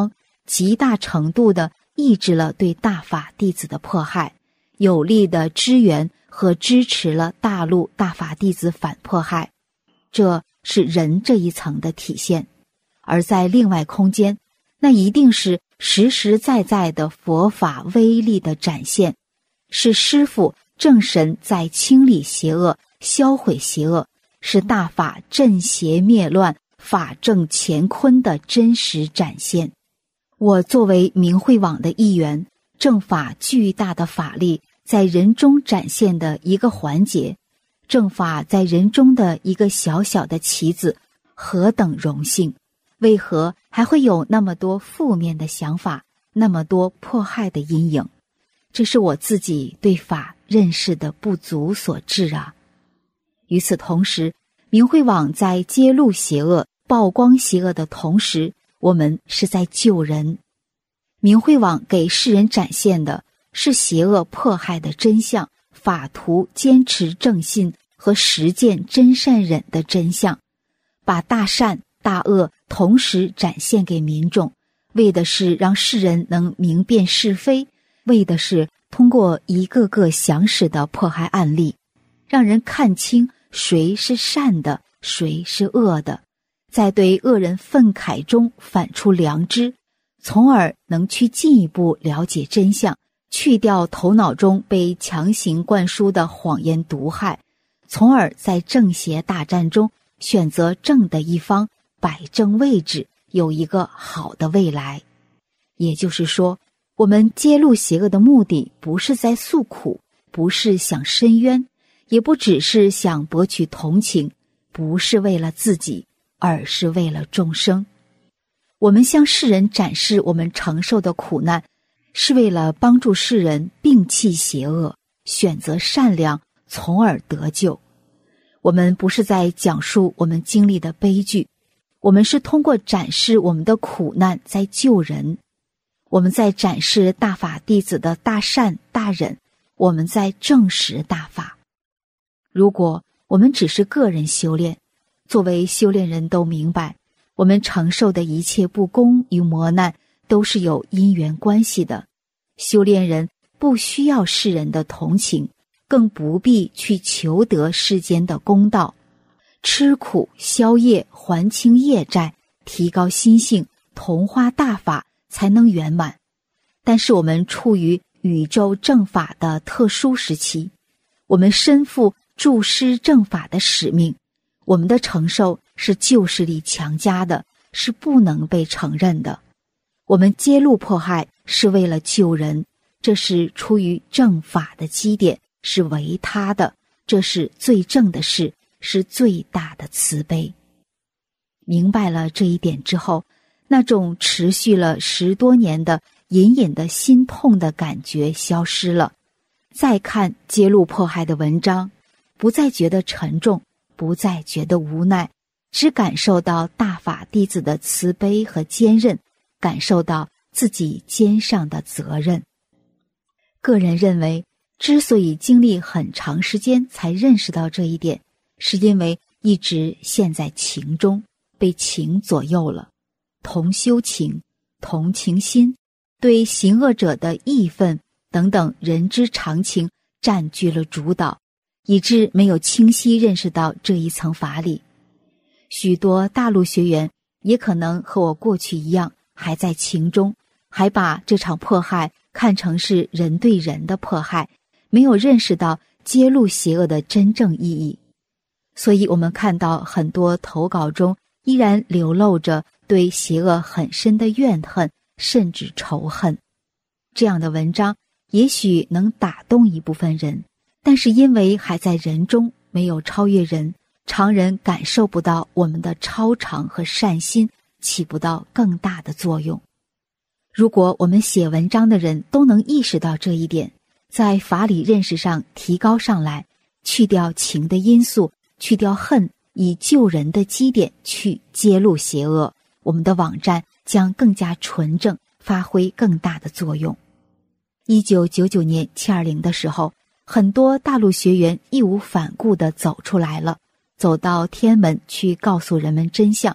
[SPEAKER 7] 极大程度地抑制了对大法弟子的迫害，有力地支援和支持了大陆大法弟子反迫害，这是人这一层的体现。而在另外空间，那一定是实实在在的佛法威力的展现，是师父正神在清理邪恶、销毁邪恶，是大法镇邪灭乱、法正乾坤的真实展现。我作为明慧网的一员，正法巨大的法力在人中展现的一个环节，正法在人中的一个小小的棋子，何等荣幸！为何还会有那么多负面的想法，那么多迫害的阴影？这是我自己对法认识的不足所致啊。与此同时，明慧网在揭露邪恶、曝光邪恶的同时，我们是在救人。明慧网给世人展现的是邪恶迫害的真相，法图坚持正信和实践真善忍的真相，把大善大恶同时展现给民众，为的是让世人能明辨是非，为的是通过一个个详实的迫害案例，让人看清谁是善的，谁是恶的，在对恶人愤慨中反出良知，从而能去进一步了解真相，去掉头脑中被强行灌输的谎言毒害，从而在正邪大战中选择正的一方，摆正位置，有一个好的未来。也就是说，我们揭露邪恶的目的不是在诉苦，不是想申冤，也不只是想博取同情，不是为了自己，而是为了众生。我们向世人展示我们承受的苦难，是为了帮助世人摒弃邪恶，选择善良，从而得救。我们不是在讲述我们经历的悲剧，我们是通过展示我们的苦难在救人。我们在展示大法弟子的大善大忍，我们在证实大法。如果我们只是个人修炼，作为修炼人都明白，我们承受的一切不公与磨难都是有因缘关系的。修炼人不需要世人的同情，更不必去求得世间的公道。吃苦消业，还清业债，提高心性，同化大法，才能圆满。但是我们处于宇宙正法的特殊时期，我们身负助施正法的使命，我们的承受是旧势力强加的，是不能被承认的。我们揭露迫害是为了救人，这是出于正法的基点，是为他的，这是最正的事，是最大的慈悲。明白了这一点之后，那种持续了十多年的隐隐的心痛的感觉消失了。再看揭露迫害的文章，不再觉得沉重，不再觉得无奈，只感受到大法弟子的慈悲和坚韧，感受到自己肩上的责任。个人认为，之所以经历很长时间才认识到这一点，是因为一直陷在情中，被情左右了。同修情、同情心、对行恶者的义愤等等人之常情占据了主导，以致没有清晰认识到这一层法理。许多大陆学员也可能和我过去一样，还在情中，还把这场迫害看成是人对人的迫害，没有认识到揭露邪恶的真正意义。所以我们看到很多投稿中依然流露着对邪恶很深的怨恨，甚至仇恨。这样的文章也许能打动一部分人，但是因为还在人中，没有超越人，常人感受不到我们的超常和善心，起不到更大的作用。如果我们写文章的人都能意识到这一点，在法理认识上提高上来，去掉情的因素，去掉恨，以救人的基点去揭露邪恶，我们的网站将更加纯正，发挥更大的作用。一九九九年七二零的时候，很多大陆学员义无反顾地走出来了，走到天门去告诉人们真相，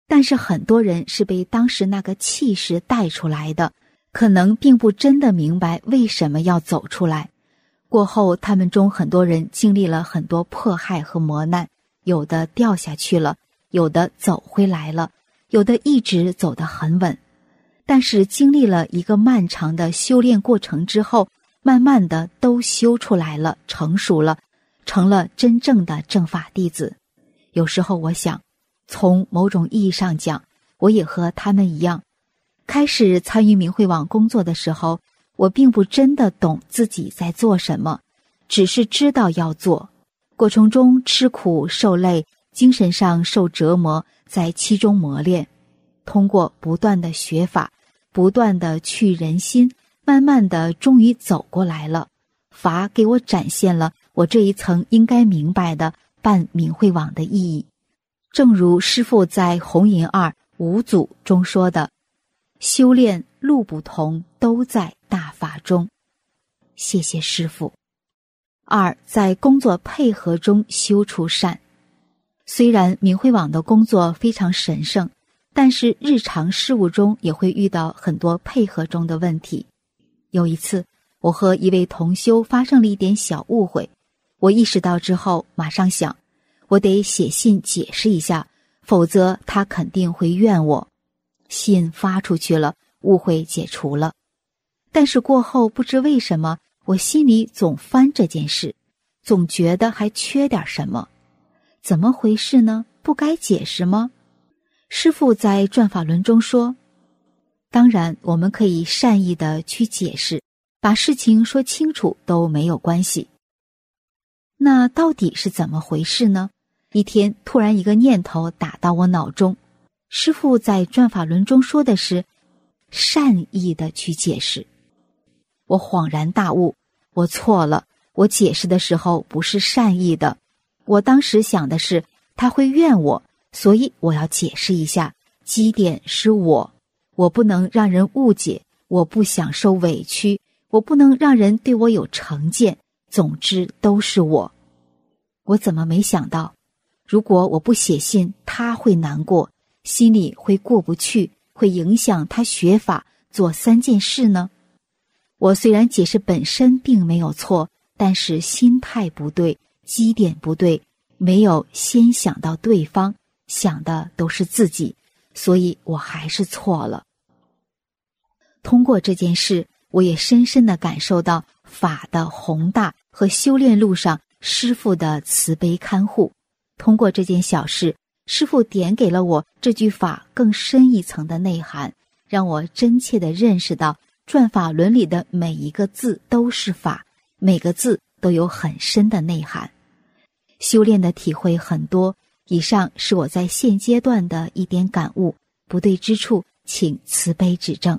[SPEAKER 7] 但是很多人是被当时那个气势带出来的，可能并不真的明白为什么要走出来。过后他们中很多人经历了很多迫害和磨难，有的掉下去了，有的走回来了，有的一直走得很稳。但是经历了一个漫长的修炼过程之后，慢慢的都修出来了，成熟了，成了真正的正法弟子。有时候我想，从某种意义上讲，我也和他们一样，开始参与明慧网工作的时候，我并不真的懂自己在做什么，只是知道要做，过程中吃苦受累，精神上受折磨，在其中磨练，通过不断的学法，不断的去人心，慢慢的终于走过来了。法给我展现了我这一层应该明白的办明慧网的意义。正如师父在红银二五祖中说的，修炼路不同，都在大法中。谢谢师父。二，在工作配合中修出善。虽然明慧网的工作非常神圣，但是日常事务中也会遇到很多配合中的问题。有一次，我和一位同修发生了一点小误会，我意识到之后，马上想，我得写信解释一下，否则他肯定会怨我。信发出去了，误会解除了。但是过后不知为什么，我心里总翻这件事，总觉得还缺点什么。怎么回事呢？不该解释吗？师父在转法轮中说，当然我们可以善意的去解释，把事情说清楚都没有关系。那到底是怎么回事呢？一天突然一个念头打到我脑中，师父在转法轮中说的是善意的去解释。我恍然大悟，我错了，我解释的时候不是善意的。我当时想的是他会怨我，所以我要解释一下，基点是我，我不能让人误解，我不想受委屈，我不能让人对我有成见，总之都是我。我怎么没想到，如果我不写信，他会难过，心里会过不去，会影响他学法做三件事呢？我虽然解释本身并没有错，但是心态不对，基点不对，没有先想到对方，想的都是自己，所以我还是错了。通过这件事，我也深深地感受到法的宏大和修炼路上师父的慈悲看护。通过这件小事，师父点给了我这句法更深一层的内涵，让我真切地认识到转法轮里的每一个字都是法，每个字都有很深的内涵。修炼的体会很多，以上是我在现阶段的一点感悟，不对之处请慈悲指正。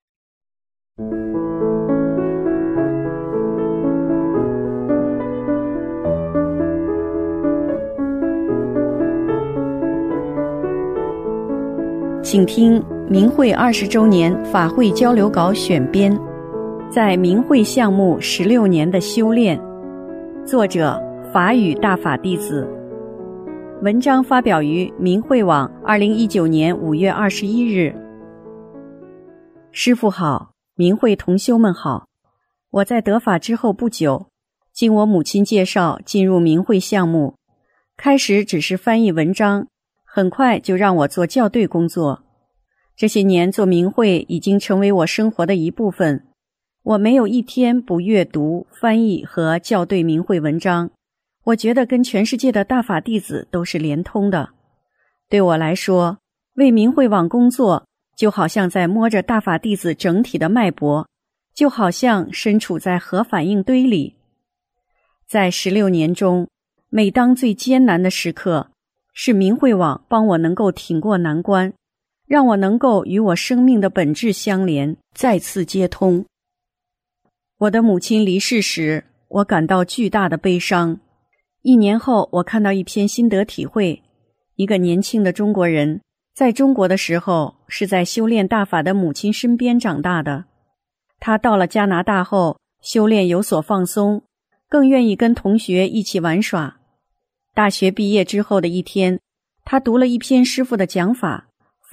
[SPEAKER 4] 请听明慧二十周年法会交流稿选编，在明慧项目十六年的修炼，作者法语大法弟子，文章发表于明慧网二零一九年五月二十一日。师父好，明慧同修们好。我在得法之后不久，经我母亲介绍进入明慧项目，开始只是翻译文章，很快就让我做校对工作。这些年做明慧已经成为我生活的一部分，我没有一天不阅读、翻译和校对明慧文章。我觉得跟全世界的大法弟子都是连通的。对我来说，为明慧网工作就好像在摸着大法弟子整体的脉搏，就好像身处在核反应堆里。在十六年中，每当最艰难的时刻，是明慧网帮我能够挺过难关，让我能够与我生命的本质相连，再次接通。我的母亲离世时，我感到巨大的悲伤。一年后，我看到一篇心得体会，一个年轻的中国人在中国的时候是在修炼大法的母亲身边长大的。他到了加拿大后，修炼有所放松，更愿意跟同学一起玩耍。大学毕业之后的一天，他读了一篇师父的讲法，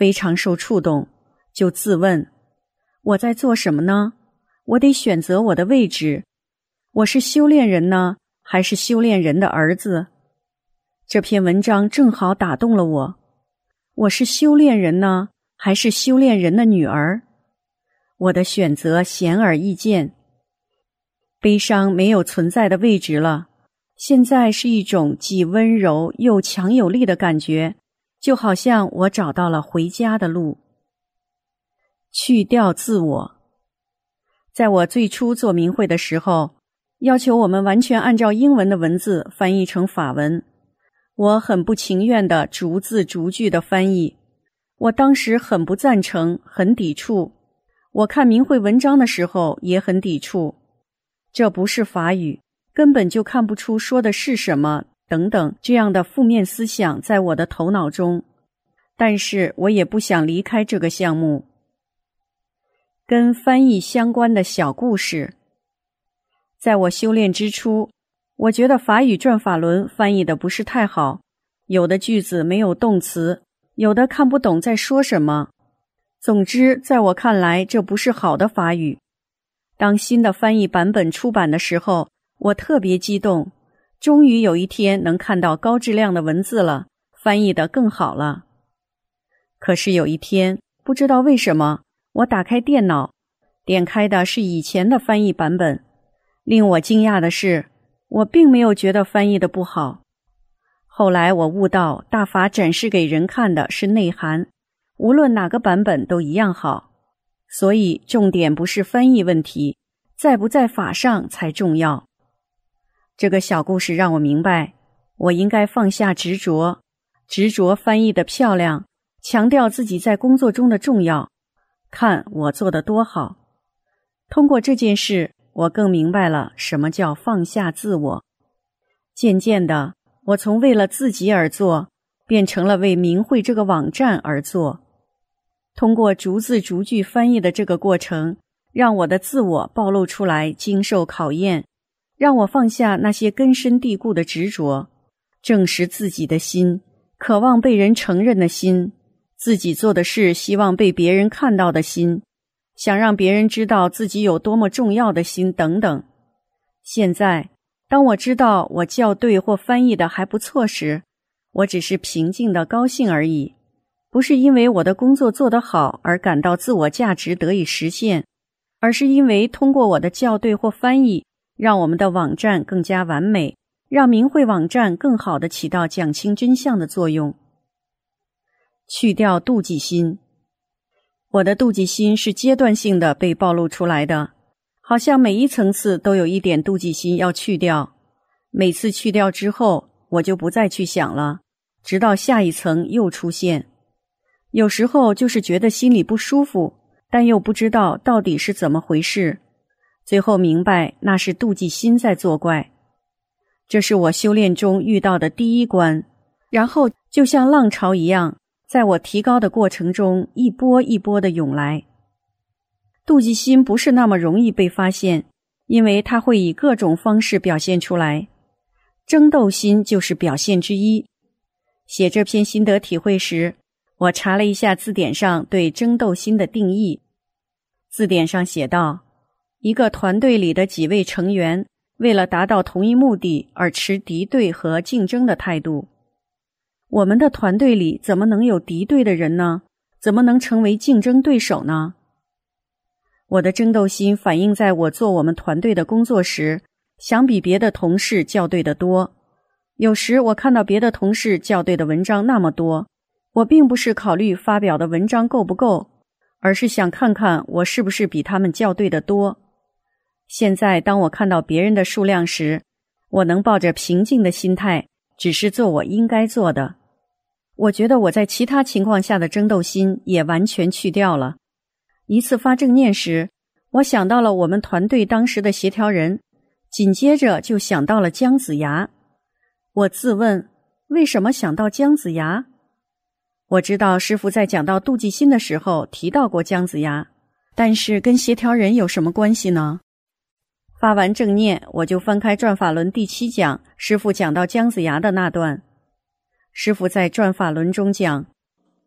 [SPEAKER 4] 非常受触动，就自问：我在做什么呢？我得选择我的位置。我是修炼人呢，还是修炼人的儿子？这篇文章正好打动了我。我是修炼人呢，还是修炼人的女儿？我的选择显而易见。悲伤没有存在的位置了，现在是一种既温柔又强有力的感觉，就好像我找到了回家的路。去掉自我。在我最初做明会的时候，要求我们完全按照英文的文字翻译成法文，我很不情愿地逐字逐句的翻译。我当时很不赞成，很抵触。我看明会文章的时候也很抵触。这不是法语，根本就看不出说的是什么，等等这样的负面思想在我的头脑中。但是我也不想离开这个项目。跟翻译相关的小故事。在我修炼之初，我觉得法语转法轮翻译的不是太好，有的句子没有动词，有的看不懂在说什么。总之，在我看来，这不是好的法语。当新的翻译版本出版的时候，我特别激动，终于有一天能看到高质量的文字了，翻译得更好了。可是有一天，不知道为什么，我打开电脑，点开的是以前的翻译版本。令我惊讶的是，我并没有觉得翻译的不好。后来我悟到，大法展示给人看的是内涵，无论哪个版本都一样好。所以重点不是翻译问题，在不在法上才重要。这个小故事让我明白，我应该放下执着，执着翻译的漂亮，强调自己在工作中的重要，看我做得多好。通过这件事，我更明白了什么叫放下自我。渐渐的，我从为了自己而做，变成了为明会这个网站而做。通过逐字逐句翻译的这个过程，让我的自我暴露出来，经受考验，让我放下那些根深蒂固的执着，证实自己的心，渴望被人承认的心，自己做的事希望被别人看到的心，想让别人知道自己有多么重要的心等等。现在，当我知道我校对或翻译的还不错时，我只是平静的高兴而已，不是因为我的工作做得好而感到自我价值得以实现，而是因为通过我的校对或翻译，让我们的网站更加完美，让明会网站更好地起到讲清真相的作用。去掉妒忌心。我的妒忌心是阶段性的被暴露出来的，好像每一层次都有一点妒忌心要去掉。每次去掉之后，我就不再去想了，直到下一层又出现。有时候就是觉得心里不舒服，但又不知道到底是怎么回事，最后明白那是妒忌心在作怪。这是我修炼中遇到的第一关，然后就像浪潮一样，在我提高的过程中一波一波的涌来。妒忌心不是那么容易被发现，因为它会以各种方式表现出来。争斗心就是表现之一。写这篇心得体会时，我查了一下字典上对争斗心的定义。字典上写道，一个团队里的几位成员为了达到同一目的而持敌对和竞争的态度。我们的团队里怎么能有敌对的人呢？怎么能成为竞争对手呢？我的争斗心反映在我做我们团队的工作时，想比别的同事校对的多。有时我看到别的同事校对的文章那么多，我并不是考虑发表的文章够不够，而是想看看我是不是比他们校对的多。现在当我看到别人的数量时，我能抱着平静的心态，只是做我应该做的。我觉得我在其他情况下的争斗心也完全去掉了。一次发正念时，我想到了我们团队当时的协调人，紧接着就想到了姜子牙。我自问，为什么想到姜子牙？我知道师父在讲到妒忌心的时候提到过姜子牙，但是跟协调人有什么关系呢？发完正念，我就翻开转法轮第七讲，师父讲到姜子牙的那段。师父在转法轮中讲，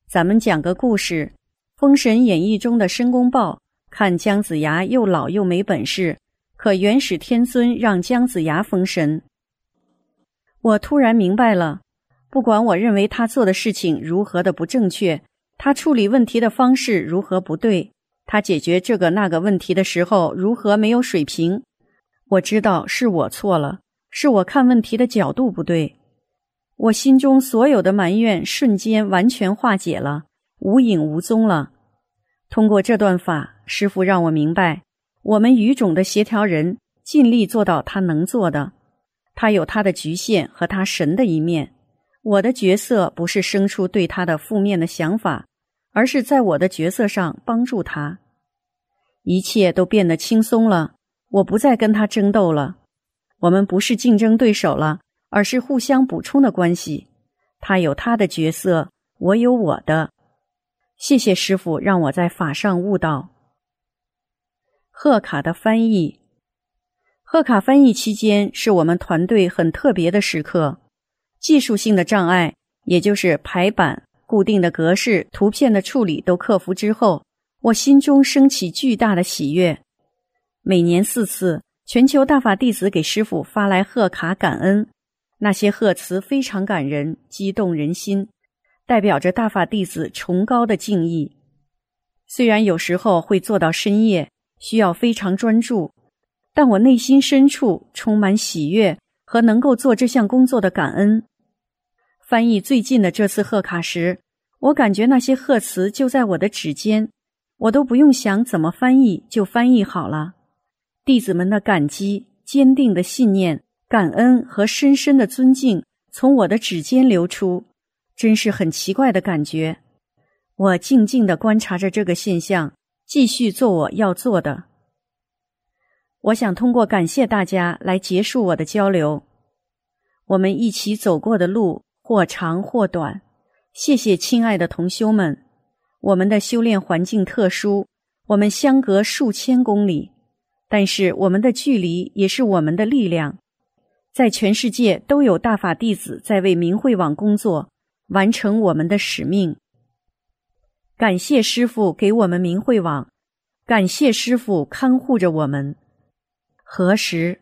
[SPEAKER 4] 咱们讲个故事，《封神演义》中的申公豹看姜子牙又老又没本事，可元始天尊让姜子牙封神。我突然明白了，不管我认为他做的事情如何的不正确，他处理问题的方式如何不对，他解决这个那个问题的时候如何没有水平，我知道是我错了，是我看问题的角度不对。我心中所有的埋怨瞬间完全化解了，无影无踪了。通过这段法，师父让我明白，我们语种的协调人尽力做到他能做的，他有他的局限和他神的一面。我的角色不是生出对他的负面的想法，而是在我的角色上帮助他。一切都变得轻松了，我不再跟他争斗了。我们不是竞争对手了，而是互相补充的关系。他有他的角色，我有我的。谢谢师父让我在法上悟道。贺卡的翻译，贺卡翻译期间是我们团队很特别的时刻。技术性的障碍，也就是排版、固定的格式、图片的处理都克服之后，我心中升起巨大的喜悦。每年四次，全球大法弟子给师父发来贺卡感恩，那些贺词非常感人，激动人心，代表着大法弟子崇高的敬意。虽然有时候会做到深夜，需要非常专注，但我内心深处充满喜悦和能够做这项工作的感恩。翻译最近的这次贺卡时，我感觉那些贺词就在我的指尖，我都不用想怎么翻译就翻译好了。弟子们的感激、坚定的信念、感恩和深深的尊敬从我的指尖流出，真是很奇怪的感觉。我静静地观察着这个现象，继续做我要做的。我想通过感谢大家来结束我的交流。我们一起走过的路或长或短，谢谢亲爱的同修们。我们的修炼环境特殊，我们相隔数千公里，但是我们的距离也是我们的力量。在全世界都有大法弟子在为明慧网工作，完成我们的使命。感谢师父给我们明慧网，感谢师父看护着我们。何时？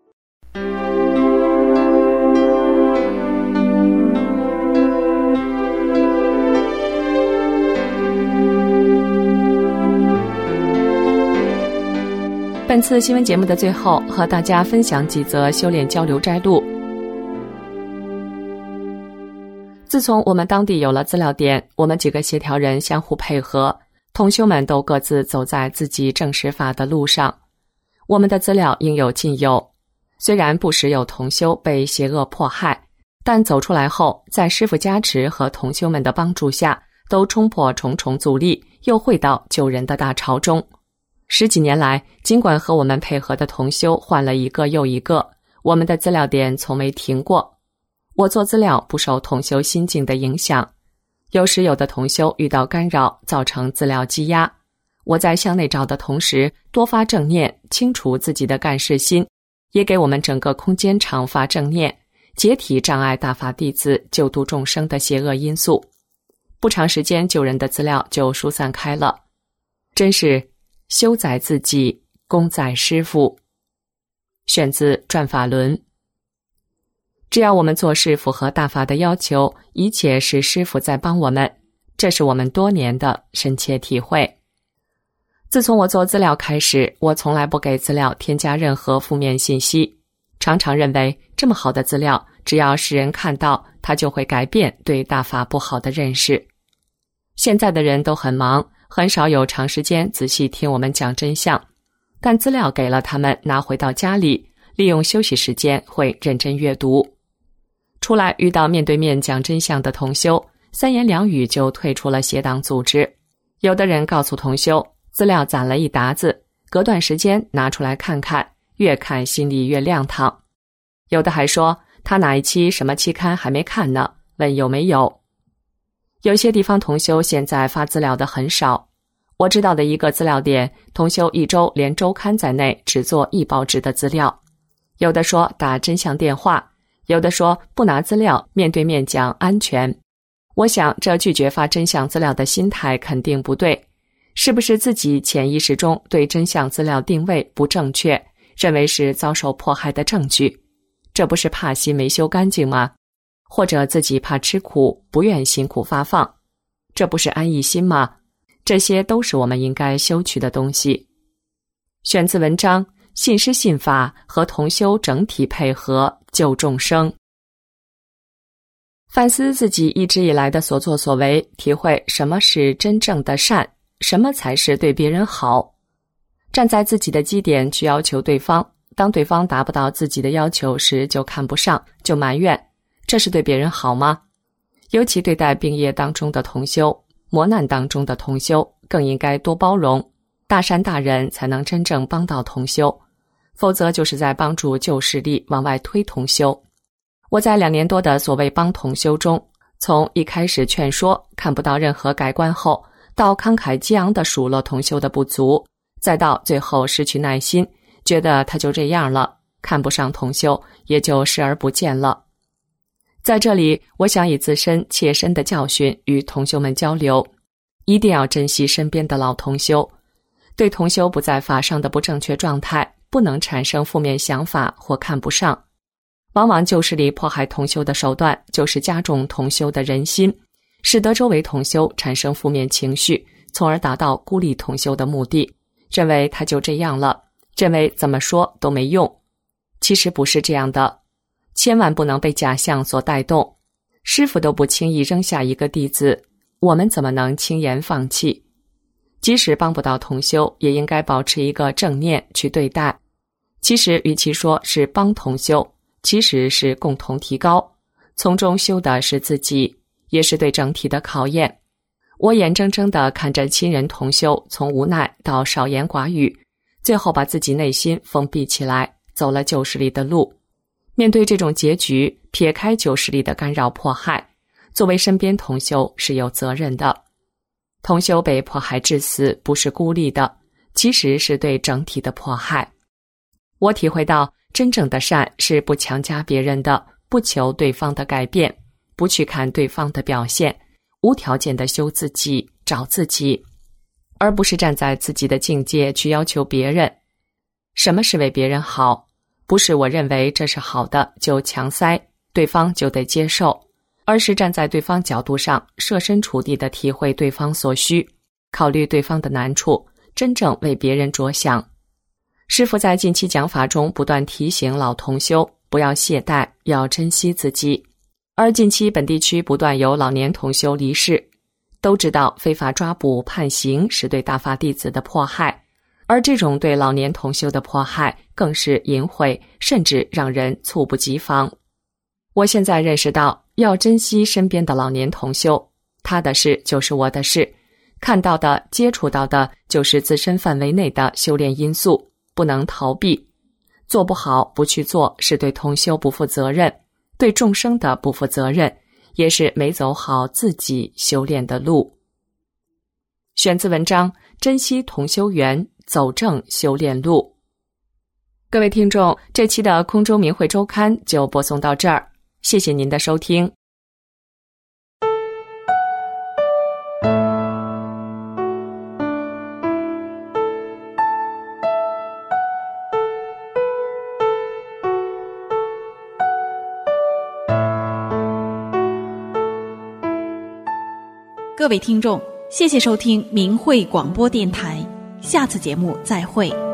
[SPEAKER 8] 本次新闻节目的最后，和大家分享几则修炼交流摘录。自从我们当地有了资料点，我们几个协调人相互配合，同修们都各自走在自己证实法的路上。我们的资料应有尽有，虽然不时有同修被邪恶迫害，但走出来后，在师父加持和同修们的帮助下，都冲破重重阻力，又汇到救人的大潮中。十几年来，尽管和我们配合的同修换了一个又一个，我们的资料点从没停过。我做资料不受同修心境的影响，有时有的同修遇到干扰，造成资料积压。我在向内找的同时，多发正念，清除自己的干事心，也给我们整个空间常发正念，解体障碍大法弟子救度众生的邪恶因素。不长时间，救人的资料就疏散开了。真是修在自己，功在师父。选自《转法轮》。只要我们做事符合大法的要求，一切是师父在帮我们，这是我们多年的深切体会。自从我做资料开始，我从来不给资料添加任何负面信息，常常认为这么好的资料，只要世人看到，他就会改变对大法不好的认识。现在的人都很忙，很少有长时间仔细听我们讲真相，但资料给了他们，拿回到家里，利用休息时间会认真阅读。出来遇到面对面讲真相的同修，三言两语就退出了邪党组织。有的人告诉同修，资料攒了一沓子，隔段时间拿出来看看，越看心里越亮堂。有的还说，他哪一期什么期刊还没看呢，问有没有。有些地方同修现在发资料的很少，我知道的一个资料点，同修一周连周刊在内只做一报纸的资料。有的说打真相电话，有的说不拿资料，面对面讲安全。 我想这拒绝发真相资料的心态肯定不对，是不是自己潜意识中对真相资料定位不正确，认为是遭受迫害的证据？这不是怕心没修干净吗？或者自己怕吃苦，不愿辛苦发放，这不是安逸心吗？这些都是我们应该修取的东西。选自文章《信师信法和同修整体配合救众生》。反思自己一直以来的所作所为，体会什么是真正的善，什么才是对别人好。站在自己的基点去要求对方，当对方达不到自己的要求时，就看不上，就埋怨，这是对别人好吗？尤其对待病业当中的同修，磨难当中的同修，更应该多包容，大善大忍，才能真正帮到同修，否则就是在帮助旧势力往外推同修。我在两年多的所谓帮同修中，从一开始劝说看不到任何改观后，到慷慨激昂地数落同修的不足，再到最后失去耐心，觉得他就这样了，看不上同修，也就视而不见了。在这里，我想以自身切身的教训与同修们交流，一定要珍惜身边的老同修，对同修不在法上的不正确状态，不能产生负面想法或看不上。往往旧势力迫害同修的手段，就是加重同修的人心，使得周围同修产生负面情绪，从而达到孤立同修的目的，认为他就这样了，认为怎么说都没用。其实不是这样的，千万不能被假象所带动。师父都不轻易扔下一个弟子，我们怎么能轻言放弃？即使帮不到同修，也应该保持一个正念去对待。其实与其说是帮同修，其实是共同提高，从中修的是自己，也是对整体的考验。我眼睁睁地看着亲人同修从无奈到少言寡语，最后把自己内心封闭起来，走了旧势力的路。面对这种结局，撇开旧势力的干扰迫害，作为身边同修是有责任的。同修被迫害致死不是孤立的，其实是对整体的迫害。我体会到真正的善是不强加别人的，不求对方的改变，不去看对方的表现，无条件的修自己，找自己，而不是站在自己的境界去要求别人。什么是为别人好？不是我认为这是好的就强塞，对方就得接受，而是站在对方角度上，设身处地的体会对方所需，考虑对方的难处，真正为别人着想。师父在近期讲法中不断提醒老同修不要懈怠，要珍惜自己。而近期本地区不断有老年同修离世，都知道非法抓捕判刑是对大法弟子的迫害，而这种对老年同修的迫害更是淫秽，甚至让人猝不及防。我现在认识到要珍惜身边的老年同修，他的事就是我的事，看到的接触到的就是自身范围内的修炼因素，不能逃避。做不好不去做，是对同修不负责任，对众生的不负责任，也是没走好自己修炼的路。选自文章《珍惜同修缘，走正修炼路》。各位听众，这期的空中明慧周刊就播送到这儿，谢谢您的收听。
[SPEAKER 2] 各位听众，谢谢收听明慧广播电台，下次节目再会。